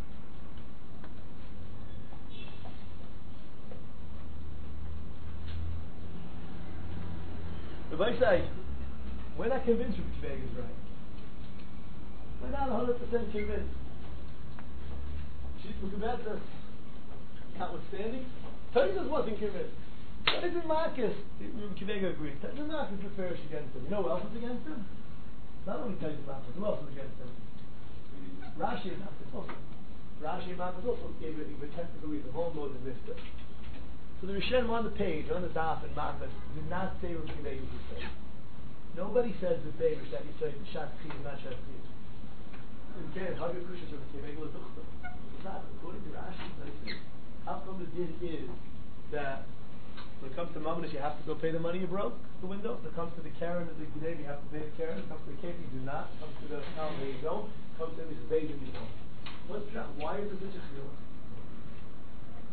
If I say, we're not convinced Rabbi Kivega is right. We're not 100% convinced. She's Mekubetzes, notwithstanding, Tosfos wasn't convinced. What is in Marcus? Rabbi Kivega agreed. What is in Marcus refers against him? You know who else is against him? Not only Tosfos Marcus, who else is against him? Rashi and Marcus also. Rashi and Marcus also gave a technical reason. Whole mode of Mitzvah. So the Rishonim on the page, on the daf in Marcus, did not say Rabbi Kivega would say. Nobody says the Beirish that you say the Shas Chiyuv, not Shas Chiyuv. Again, how do you push it to Rabbi Kivega with Duchta? It's not according to Rashi. How come the din is that when it comes to Mammonish, you have to go pay the money you broke, the window? When it comes to the Karen of the G'nei, you have to pay the Karen. When it comes to the Kef, you do not. When it comes to the Talmud, you don't. When it comes to the Beis, you don't. What's that? Why is it such a chiyuv?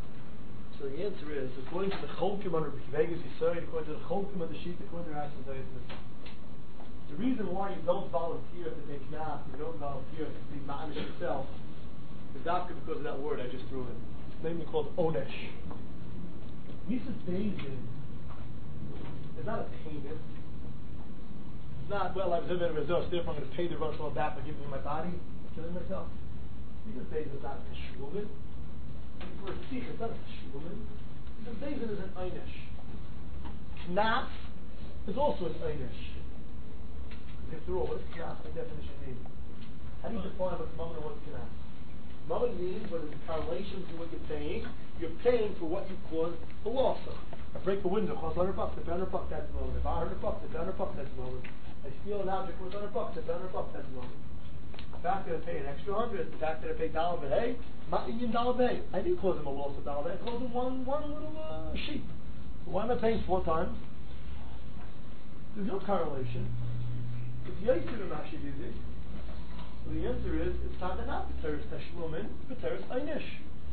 So the answer is, according to the Cholkim on Rabbi Vegas Yisrael, according to the Cholkim of the Sheet, according to Rashi Zayis, the reason why you don't volunteer to take knas, you don't volunteer to be ma'anish yourself, is not because of that word I just threw in. It's mainly called onesh. Mises Beizin is not a payment. It's not, well, I was in a resource, therefore I'm going to pay the Rosh Hashanah back by giving me my body, killing myself. Mises Beizin is not a teshuvin. For a tzich, it's not a teshuvin. Mises Beizin is an einish. Knas is also an einish. After all, what does knas by definition mean? How do you define what's mammon and what's knas? Mammon means when it's a correlation to what you're paying for what you caused the loss of. I break a window, costs $100, it's $100, that's mammon. If I $100, it's $100, that's mammon. I steal an object worth $100, it's $100, that's mammon. The fact that I pay an extra $100, the fact that I pay $1 b'hei, not even $1 b'hei. I didn't cause him a loss of $1 b'hei, I caused him one little sheep. So why am I paying 4 times? There's no correlation. It's Yosef and Mashidizik. So the answer is, it's not B'teres Teshlumin, it's B'teres Einish.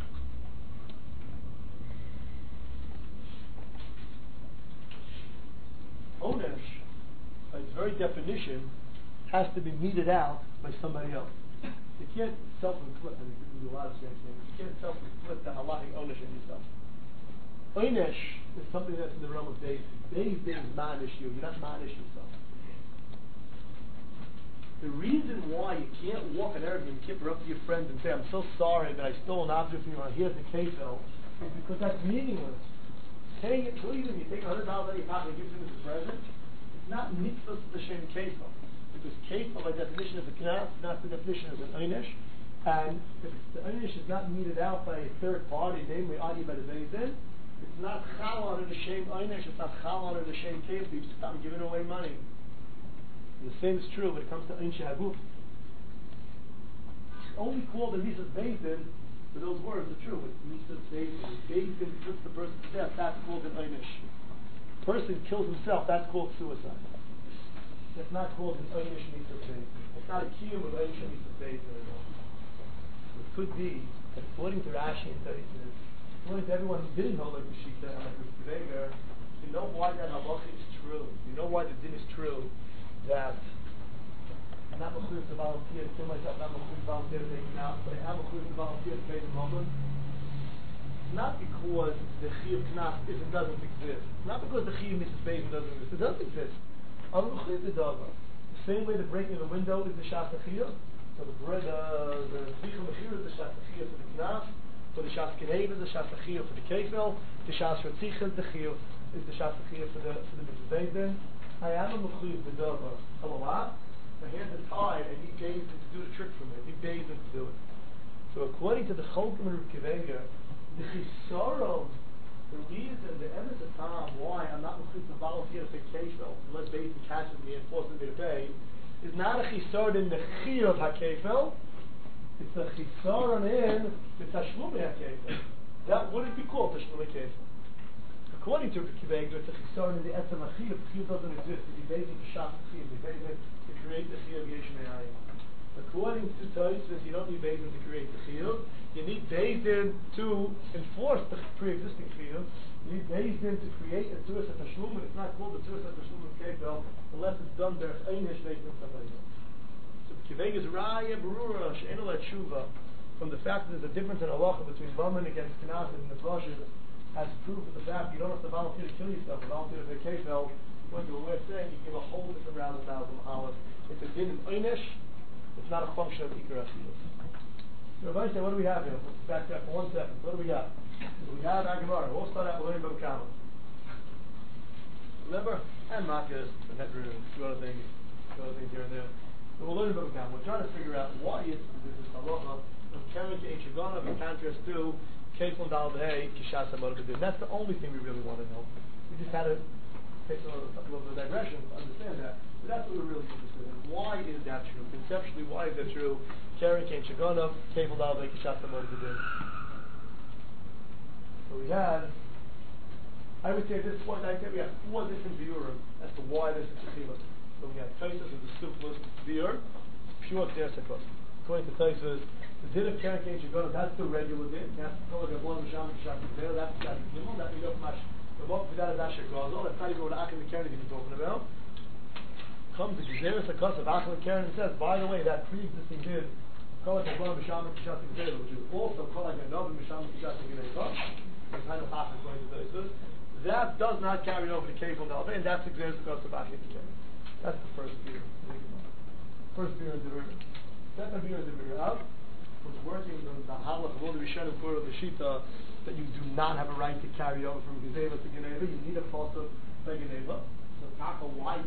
Onesh, by its very definition, has to be meted out by somebody else. You can't self-inflict, and you can do a lot of strange things. You can't self-inflict the halachic onesh on yourself. Onesh is something that's in the realm of Beis. Beis is manish you. You're not manish yourself. The reason why you can't walk an Erev Yom Kippur up to your friend and say, I'm so sorry that I stole an object from you, and here's the kefil, is because that's meaningless. Paying it to even, you take $100 out of your pocket and give it as a present, it's not mitzvah to the shem kefil. Because kefil by definition is a knas, not the definition is an einish. And if the einish is not meted out by a third party, namely Adi by the Beis Din, it's not chal on the shem einish, it's not chal on the shem kefil, you just stop giving away money. And the same is true when it comes to Ein Shehaguf. It's only called the Mises Beis Din for those words are true. It's Mises Beis Din. Beis Din puts the person to death, that's called an Einish. Person kills himself, that's called suicide. That's not called an Einish Mises Beis Din. It's not a kiyum of Einish Mises Beis Din at all. So it could be that according to Rashi and Taisus, according to everyone who didn't know like Rishita and like Rishita, you know why that halacha is true. You know why the din is true. That I'm not mechuyev to volunteer to kill myself, I'm not mechuyev to volunteer to take it out, but I am mechuyev to volunteer to pay the moment. It's not because the chiyuv knas doesn't exist. It's not because the chiyuv Mises Beis Din doesn't exist. It does exist. I'm mechuyev to davar. The same way the breaking of the window is the shas chiyuv. So the tzricha mechir is the shas chiyuv for the knas. For the shas kenev is the shas chiyuv for the kefil. The shas ratzicha is the chiyuv is the shas chiyuv for the Mises Beis Din. I am a mechuyev b'davar. Halawah. My hands are tied. I need Beis Din to do the trick for me. I need Beis Din to do it. So according to the Cholkim and Rabbi Kivega, the chisaron, the reason, the emes of time why I'm not mechuyev to volunteer to pay kefil unless Beis Din catches me and forces me to pay, is not a chisaron in the chiyuv hakefil. It's a chisaron in the tashlumi hakefil. That wouldn't be called tashlumi kefil. According to Kiveg, it's a chisaron in the etzem achiyuv. Chiyuv doesn't exist. It's Beis Din to shaf chiyuv. It's Beis Din to create the chiyuv yesh me'ayin. According to Taisus, you don't need Beis Din to create the chiyuv. You need Beis Din to enforce the pre-existing chiyuv. You need Beis Din to create a tuas tashlum, and it's not called the tuas tashlum of kefil unless it's done derech einish based on somebody else. So Kiveg is raya berura she'enu tshuva from the fact that there's a difference in halacha between mammon against knas and nefashis. As proof of the fact you don't have to volunteer to kill yourself, or volunteer to pay kefil. When we're saying you give a whole different round of aleph. It's a din in einish. It's not a function of ikar achilus. So Rabbi say, what do we have here? Let's back that for 1 second. What do we have? We have Agamara. We'll start out with learning Bava Kama. Remember? And Makkas, and Hedron, a few other things here and there. So we'll learn Bava Kama. We're trying to figure out why is this halacha of carrying to Shaganav in contrast to Kefil Dal B'Hei Kishas HaMod B'Din. That's the only thing we really want to know. We just had to take a little bit of digression to understand that. But that's what we're really interested in. Why is that true? Conceptually, why is that true? Carrying Kain Shaganav, Kefil Dal B'Hei Kishas HaMod B'Din. So we had, I would say at this point, I said we had 4 different biurim as to why this is a chiluk. So we had Taisus as the simplest biur, pure K'der According to Taisus, the din of carrying Kain Shaganav, that's the regular din. That's the color of one Misham Shak there. That's not even what Achim and Karen is talking about. Comes the Gezeres HaKos of Achim and Karen and says, by the way, that pre-existing din, Kol HaKavon Misham Kishat Gezerah, which is also Kol HaGanov Misham Kishat Gezerah, the kind of half going to this, that does not carry over to Kevel Nalve, and that's the Gezeres HaKos of Achim and Karen. That's the first beer. First beer in the river. Second beer in the river out. Was working the halach of all the Rishonim for the Shita that you do not have a right to carry over from Gezerah to Geneva. You need a pasuk by Geneva. So Taka, why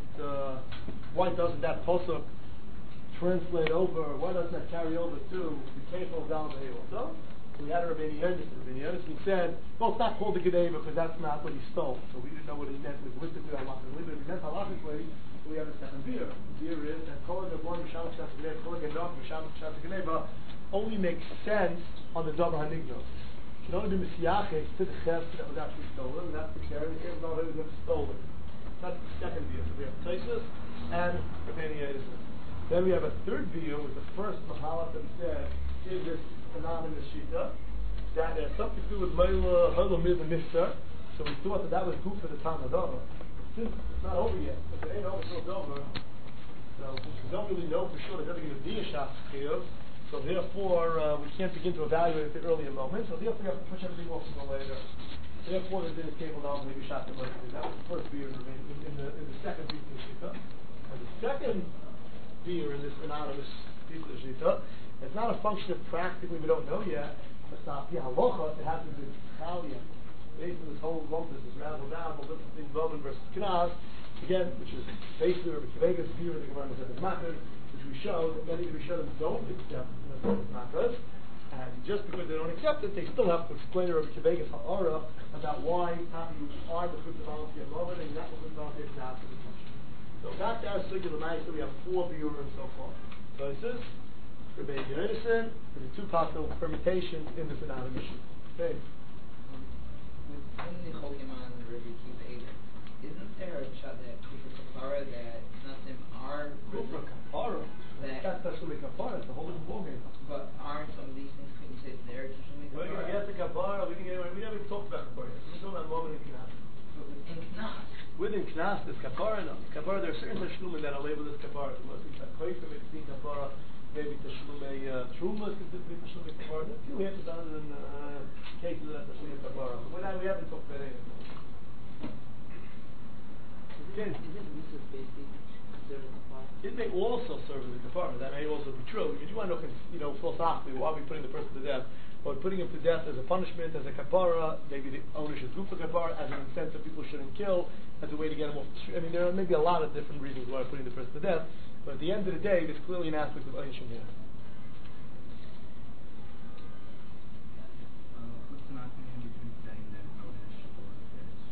doesn't that pasuk translate over? Why doesn't that carry over to the Kefal Dal Be'er also? So we had a Rabbeinu Yonason. Rabbeinu Yonason said, well, it's not called the Geneva because that's not what he stole. So we didn't know what he meant linguistically halachically, but if he meant halachically, we have a second beer. The beer is that Kol HaGavon Misham Kishat Geneva, Kol HaGanov Misham Kishat Geneva only makes sense on the Davar HaNignos. It can only be Messiaches to the Chef that was actually stolen, and that's the Karen, the Karen was never stolen. That's the second beer. So we have Taisus and Rabbeinu Yonason. Then we have a third beer with the first Mahalach that we said in this anonymous Shita, that has something to do with Meila, Holo Mid, and Mister. So we thought that was good for the Talmud Davar. Since it's not over yet, if it ain't over till it's over, so we don't really know for sure there's ever going to be a Shas Chiyuv, so therefore we can't begin to evaluate it at the earlier moment, so therefore we have to push everything off until later. Therefore there's this cable down maybe Shas Chiyuv. That was the first beer in the second beer in the Shita. And the second beer in this anonymous beer in the Shita, it's not a function of practically we don't know yet, it's not the halacha, it has to do with Chalia. Based on this whole lumpus, this razzle dazzle, this thing, Bowman versus Knaz, again, which is basically Rabbi Kivega's view of the Gemara Masechet Makos, which we show that many of the Rishonim don't accept Masechet Makos, and just because they don't accept it, they still have to explain to Rabbi Kivega's ha'ara about why you are the fruit of volunteer Bowman and you're not the fruit of volunteer Knaz. So that's our singular night, so we have 4 biurim so far. So this is Rabbi Yonason, and the 2 possible permutations in this anonymous issue. Okay. With the Chokiman and Rabbi Kiva, isn't there a shot that Kufra Kapara that nothing are Kufra Kapara? That's Tashumi Kapara, it's the whole ballgame. But aren't some of these things, couldn't you say it's there, Tashumi Kapara? We're going to get to Kapara, we never even talked about Kapara. We're talking about moment in Knas. But within Knas? Within Knas, there's Kapara, no. Kapara, there are certain Tashlumin that are labeled as Kapara. It's like Koifim, it's being Kapara. Maybe Tashlumei Truma is considered to be Tashlumei Kapara. There's a few answers other than cases of Tashlumei Kapara. But we haven't talked about anything. It may also serve as a kapara. That may also be true. If you want to know, philosophically, why are we putting the person to death? But putting him to death as a punishment, as a kapara, maybe the owner should do for kapara, as an incentive people shouldn't kill, as a way to get him off the street. I mean, there are maybe a lot of different reasons why we're putting the person to death. But at the end of the day, there's clearly an aspect of Einshim here. What's the connection between saying that it's Onish or that it's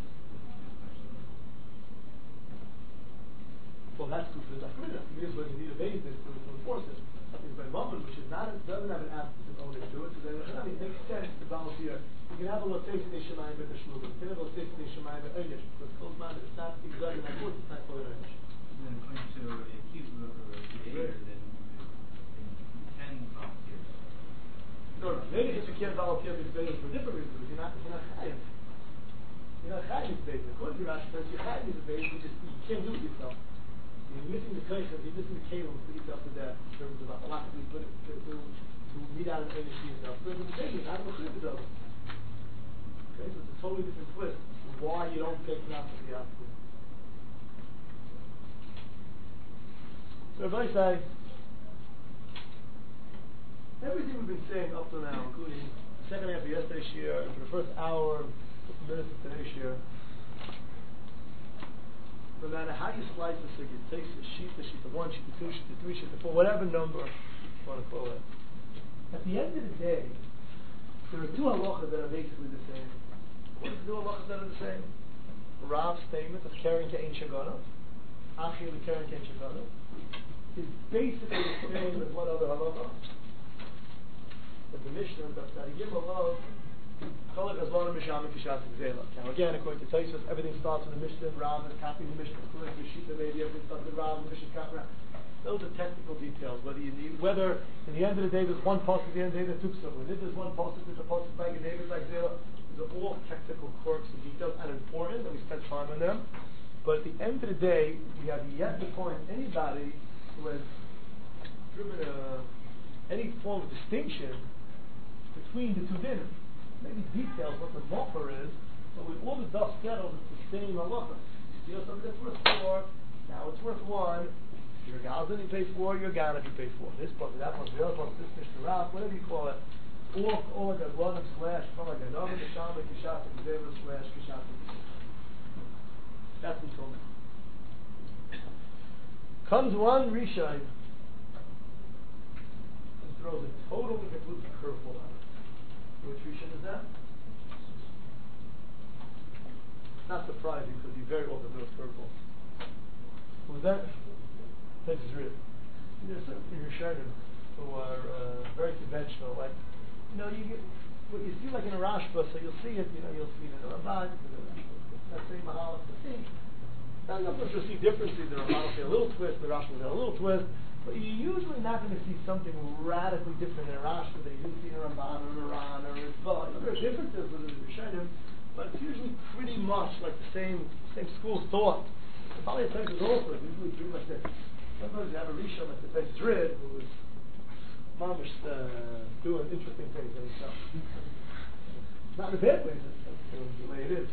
just Well, that's good for the Zachridah. It is when you need a basis to enforce it. It's by Mammon, which is not, doesn't have an aspect of Onish to it, so then it makes sense to volunteer. You can have a Lotzei Shnei Shemayim with a Shmugim. You can have a Lotzei Shnei Shemayim with Onish, because close mind, it's not exactly that good, it's not called Onish. Then according to a cube or a creator, then you can volunteer. No, maybe if you can't volunteer with basis for different reasons, but you're not chayiv. You're not chayiv with basis. According to Rashi, you're chayiv with basis, you can't do it yourself. You're missing the kaichas, you're missing the kalim to put yourself to death in terms of halachically put it to meet out an Onish to yourself. So it's the same, not a machriv it. Okay, so it's a totally different twist. Why you don't take not to the opposite. So if I say, everything we've been saying up to now, including the second half of yesterday's year, and for the first hour, 50 minutes of today's year, no matter how you slice the figure, it takes a sheet 1, sheet 2, sheet 3, sheet 4, whatever number you want to call it. At the end of the day, there are 2 halachas that are basically the same. What are the 2 halachas that are the same? Rav's statement of carrying to Ein Shagana, Achil carrying to Ein Shagana, is basically the same as what other halacha? That the Mishnah, that the Gimel of Now again, according to Taisus, everything starts with the Mishnah, Rav, and copying the Mishnah, according to Shita, maybe everything starts with Rav, and Mishnah, copy Rav. Those are technical details. Whether in the end of the day there's one pasuk, at the end of the day there's 2 psukim. If there's one pasuk, there's a pasuk by David, like Zera. These are all technical quirks and details, and important, and we spend time time on them. But at the end of the day, we have yet to find anybody who has driven any form of distinction between the two dinim. Maybe details what the mocher is, but with all the dust settled, it's the same halacha. You know, something that's worth 4, now it's worth 1. Your galzin you pay 4, your gan if you pay 4. This part, that part, the other part, this Mishnah Rav, whatever you call it. All like a Gladam slash, from like a Navin, the Shama, Kishat, and Zeva slash, Kishat, and that's until now. Comes one Rishon and throws a totally completely curveball at it. Which Rishon is that? Not surprising because he very often throws curveballs. Who's that? This is real. There's certain Rishonim who are very conventional. Like, you know, you get what you see like in a Rashba, so you'll see it. You know, you'll see it in a Ramban, let's say Mahal, sometimes you'll see differences. The Ramban will say a little twist, the Rashba will say a little twist, but you're usually not going to see something radically different in a Rashba that you didn't see in a Ramban or in a Ran or in Tzva. There are differences within the Rishonim, but it's usually pretty much like the same school of thought. The Bali Tzedek is also usually pretty much this. Sometimes you have a Rishon like the Tzedek Zrid who is mamish doing interesting things in himself. Not in a bad way, that's the way it is.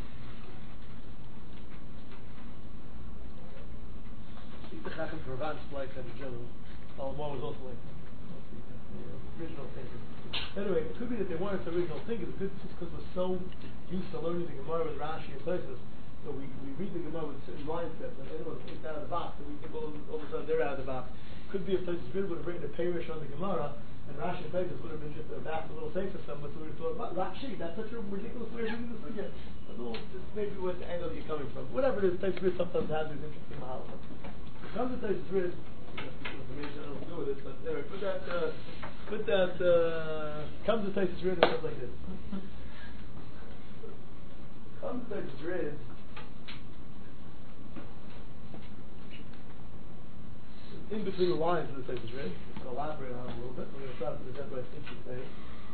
The Chacham for Rav like that in general. Almar was also like the original thinker. Anyway, it could be that they weren't the original thinkers. It could be just because we're so used to learning the Gemara with Rashi and Tosfos. So we read the Gemara with certain mindsets, and anyone thinks out of the box, and we think all of a sudden they're out of the box. Could be if Tosfos would have written a Perish on the Gemara, and Rashi and Tosfos would have been just a vast little safer somewhere, so we would have thought, Rashi, that's such a ridiculous way of reading this again. A little, just maybe what the angle you're coming from. Whatever it is, Tosfos sometimes has these interesting mahalachas. Comes to Tosfos Rid, information I don't do with it, but anyway, comes to Tosfos Rid and stuff like this. Comes to Tosfos Rid. In between the lines of the Tosfos Rid, I'm going to elaborate on it a little bit. We're going to try to present what I think you say.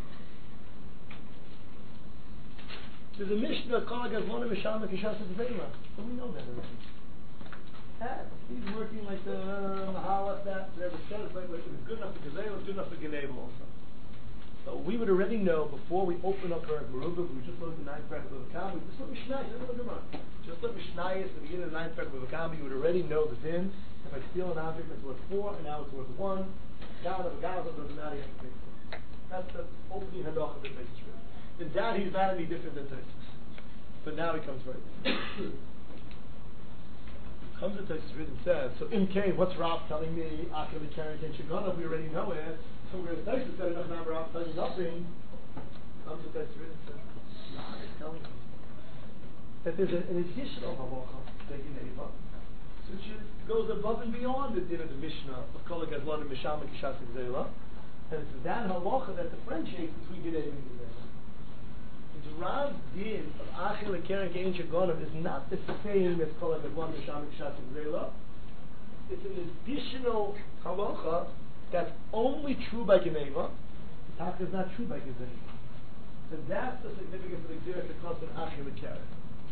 There's a Mishnah called Gazmona Mishama Kishasa Tzvema. So we know that already. He's working like the Mahalat, that, whatever said, it's like it was good enough for Gazela, it was good enough for Geneva also. So we would already know before we open up our Merubah, we just looked at the 9th paragraph of the Kam, just let me Mishnayis, just let me Mishnayis at the beginning of the 9th paragraph of the Kam, you would already know the din. If I steal an object that's worth 4 and now it's worth 1, God of a God doesn't matter, you have to pay 4. That's the opening Hadach of the Tosfos Rid. In that he's not any different than Tosfos. But now he comes right there. Comes to Tosfos Rid and says, so in case, what's Rav telling me? Akel Karen Ken Shigana, we already know it. So we're going to Tosfos said enough now Rav telling nothing. Comes to Tosfos Rid and says, Rav is telling me that there's an additional halacha taking Eva, which goes above and beyond the din of the Mishnah of Kol Gazlan and Misham and Kishas and Zela, and it's that halacha that differentiates between Gedei and Gedei. Rav's din of Achil and Keren Kein Shagonim is not the same as Kol HaGazlan Misham Kishat Zela. It's an additional halacha that's only true by Geneva. The Taka is not true by Geneva. So that's the significance of the Gzirah Tekos and Achil and Keren.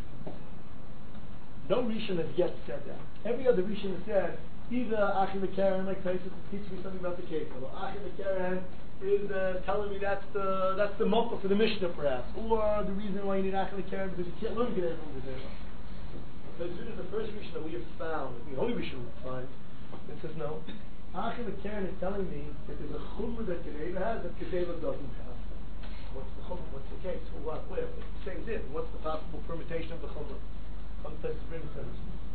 No Rishon has yet said that. Every other Rishon has said either Achil and Keren, like Tosfos, teach me something about the case, or Achil and Keren is telling me that's the motto for the Mishnah perhaps, or the reason why you need Achil Keren because you can't learn Gedei from Gedei. So this is the first Mishnah we have found, the only Mishnah we find, that says no. Achil Keren is telling me that there's a chumrah that Gedei has that Gedei doesn't have. What's the chumrah? What's the case? For what? Where? It's the same din. What's the possible permutation of the chumrah? Comes to the says.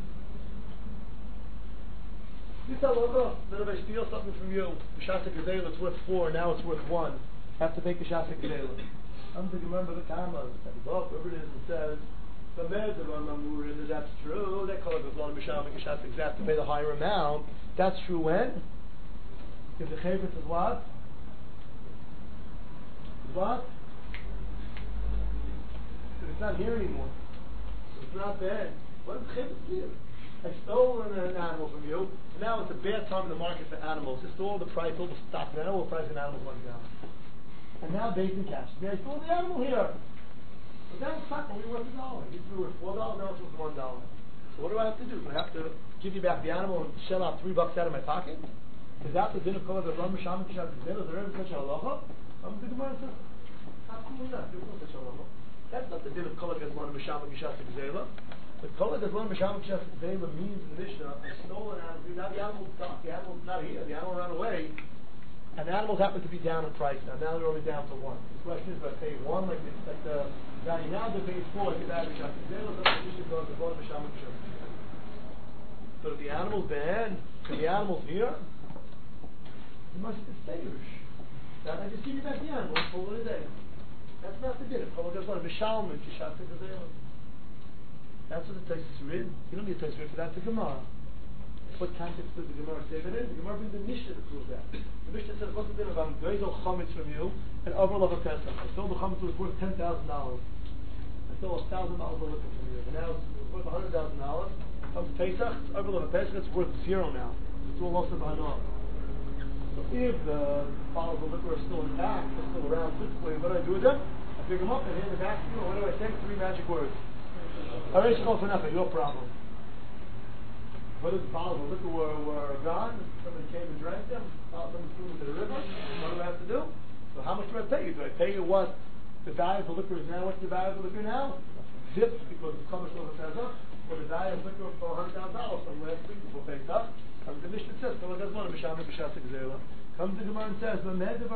You tell Logo that if I steal something from you, the Shasa Gedela, it's worth 4, now it's worth 1. I have to take the Shasa Gedela. I'm to remember the Kama, whoever it is, and says, the Medzavon that's true, that calls it Lon Misham and Kishas exact to pay the higher amount. That's true when? If the Chavis is what? Is what? If it's not here anymore. It's not there. What is the Chavis here? I've stolen an animal from you, and now it's a bad time in the market for animals. Just all the price, all the stock, the price of an animal went down. And now based in cash. I stole the animal here. But that was fine, only worth $1. It was worth $4, now it's worth $1. So what do I have to do? Do I have to give you back the animal and shell out $3 out of my pocket? Is that the din of kol gadol misham kishat gzela? Is there ever such a halacha? The Gemara says, how cool is that? There was no such a halacha. That's not the din of kol gadol misham kishat gzela. The kol gadol misham kishat gzela means in the Mishnah, I stole an animal. Now the animal's stuck. The animal's not here. The animal ran away. And the animals happen to be down in price now. Now they're only down to 1. The question is, do I pay 1 like the value now? They pay 4 like the value kishat gzela. So the Mishnah goes gadol misham kishat gzela. But if the animal's banned, and the animal's here, you must distinguish. Now I just give you back the animal and pull it a day. That's not the din. That's what the Taisus read. You don't need a Taisus read for that. The Gemara. What context does the Gemara say that in? The Gemara brings the Mishnah to prove that. The Mishnah says, what's the din of I'm gazal chametz from you and overall of a Pesach. I stole the chametz was worth $10,000. I stole $1,000 of liquor from you. And now it's worth $100,000. Comes Pesach, it's overall of a Pesach, it's worth 0 now. It's all lost of Hanah. So if the bottles of liquor are still intact, they're still around physically, what do I do with them? I pick them up and hand them back to you, and what do I say? 3 magic words. Alright, call for nothing, no problem. What if the bottles of liquor were gone? Somebody came and drank them, somebody threw them into the river, what do I have to do? So how much do I pay you? Do I pay you what the value of the liquor is now? What's the value of the liquor now? Zip, because it's so much over Pesach, or the value of liquor for $100,000 from last week before Pesach. The Mishnah says, comes the Gemara and says, it's only the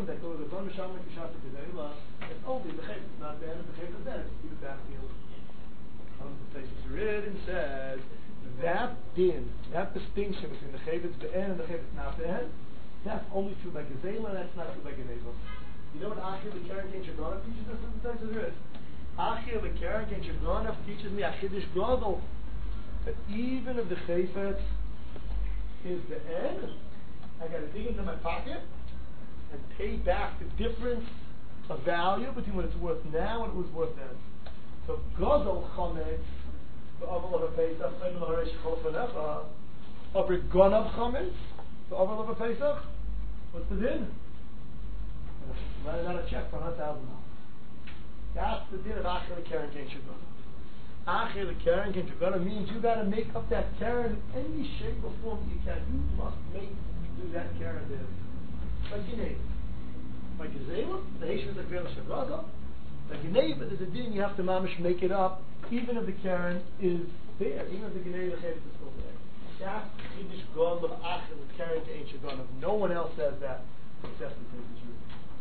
chayv, it's not bad, the chayv is bad, keep it back to you. Comes the Taisus Rid and says, that din, that distinction between the chayv it's be'en and the chayv it's not be'en, that's only true by Gezela, and that's not true by Geneva. You know what Achir L'Karen Kein Shaganav teaches us in the Taisus Rid? Achir L'Karen Kein Shaganav teaches me Achidish Gadol, that even if the chayv is the end, I got to dig into my pocket and pay back the difference of value between what it's worth now and what it was worth then. So Gadol Chametz, the Aval of a Pesach, Chaim L'Haresh Chol Fanecha, over Ganav Chametz, the Aval of a Pesach, what's the din? Writing out a check for $100,000. That's the din of Achir L'Karen Kein Shaganav. Achir L'Karen Kein Shaganav means you got to make up that Karen in any shape or form that you can. You must do that Karen there. By Geneva. By Gezela, the Heshem is a Gvela Shaganav. By Geneva, there's a din you have to mamish make it up, even if the Karen is there, even if the Geneva Chet is still there. That's Yiddish God of Achir L'Karen Kein Shaganav. No one else says that except the Taisus Rid.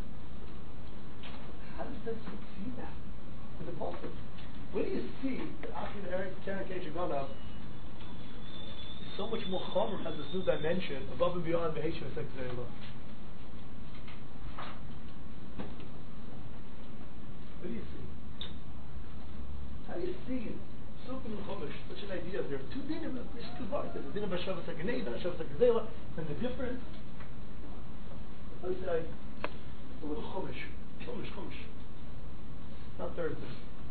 How does that see that? In the pulpit. Where do you see that Achir L'Karen Kein Shaganav is so much more chomer, has this new dimension above and beyond the Heshem Esek Zerela? What do you see? How do you see it? Super Chumash, such an idea. There are 2 dinim, there's 2 parts. There's the din of Hashavas HaGeneva and Hashavas HaGezela, and the difference. I would say, a little Chumash. Not Thursday.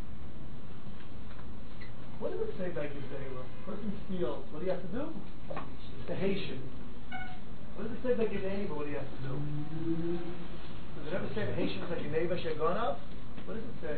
What does it say by Gezela? Person steals, what do you have to do? The Haitian. What does it say by Geneva? What do you have to do? Does it ever say the Haitian is like Geneva Shaganav? What does it say?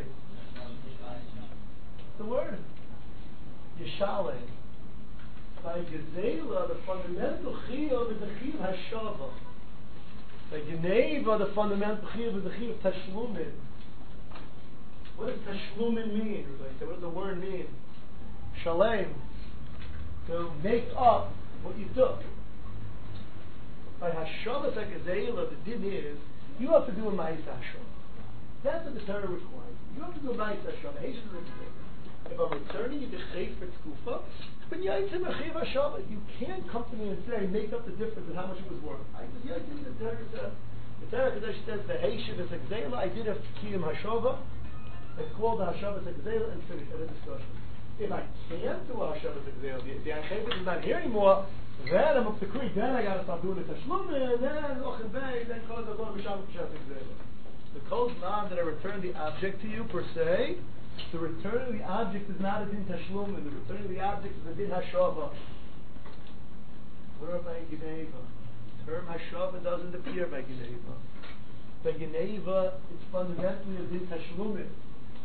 The word. Yeshale. By Gezela, the fundamental chiyuv is the chiyuv hashava. By Geneva, the fundamental chiyuv is the chiyuv tashlumin. What does tashlumin mean? What does the word mean? Shalem, to make up what you took. By Hashavas HaGezela, the din is, you have to do a Ma'is Hashem. That's what the Torah requires. You have to do a Ma'is Hashem. If I'm returning you to Chayv for Tkufa, but you can't come to me and say, make up the difference in how much it was worth. The Torah says, the Haitian is HaGezela, I did a Kiyum Hashava, it's called the Hashavas HaGezela, and finished at a discussion. If I can't do a Hashavas HaGezela, the Achayv is not here anymore, then I'm up the creek, then I got to start doing the Tashlum, and then Ochem Bey, then Kol Gadol Misham Hashavas HaGezela. The Kol Zman that I return the object to you per se, the return of the object is not a din Tashlum, and the return of the object is a din Hashava. What about Geneva? The term Hashava doesn't appear by Geneva. By Geneva, it's fundamentally a din Tashlum.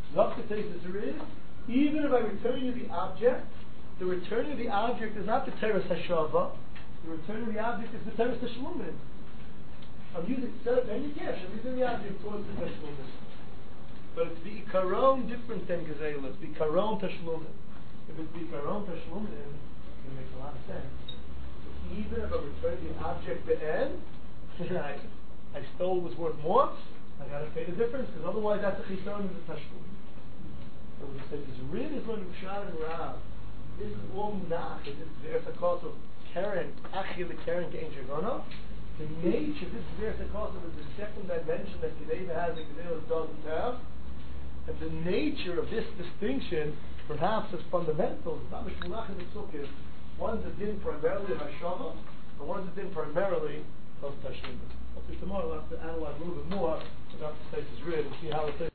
Dafka Taisus Rid, even if I return you the object, the return of the object is not the Teres Hashava, the return of the object is the Teres Hashlumin. I'm using any cash, I'm using the object towards the Hashlumin. But it's the Ikaron different than Gazela, it's the Ikaron Tashlumin. If it's the Ikaron Tashlumin, it makes a lot of sense. Even if I return the object to end, I stole it was worth more, I gotta pay the difference, because otherwise that's a chisaron in the tashlum. So we say this rid is when Rishad and Rav. This is all munach, this is the cost of Karen, Achil the Karen Gein Shagana. The nature of this cost is the second dimension that Gedeva has and Gedeva doesn't have. And the nature of this distinction, perhaps is fundamental. It's not Mishmulach and Mitzukis. One's a din primarily of Hashava, and one's a din primarily of Tashlim. Hopefully tomorrow we'll have to analyze a little bit more about the Taisus Rid and see how it is.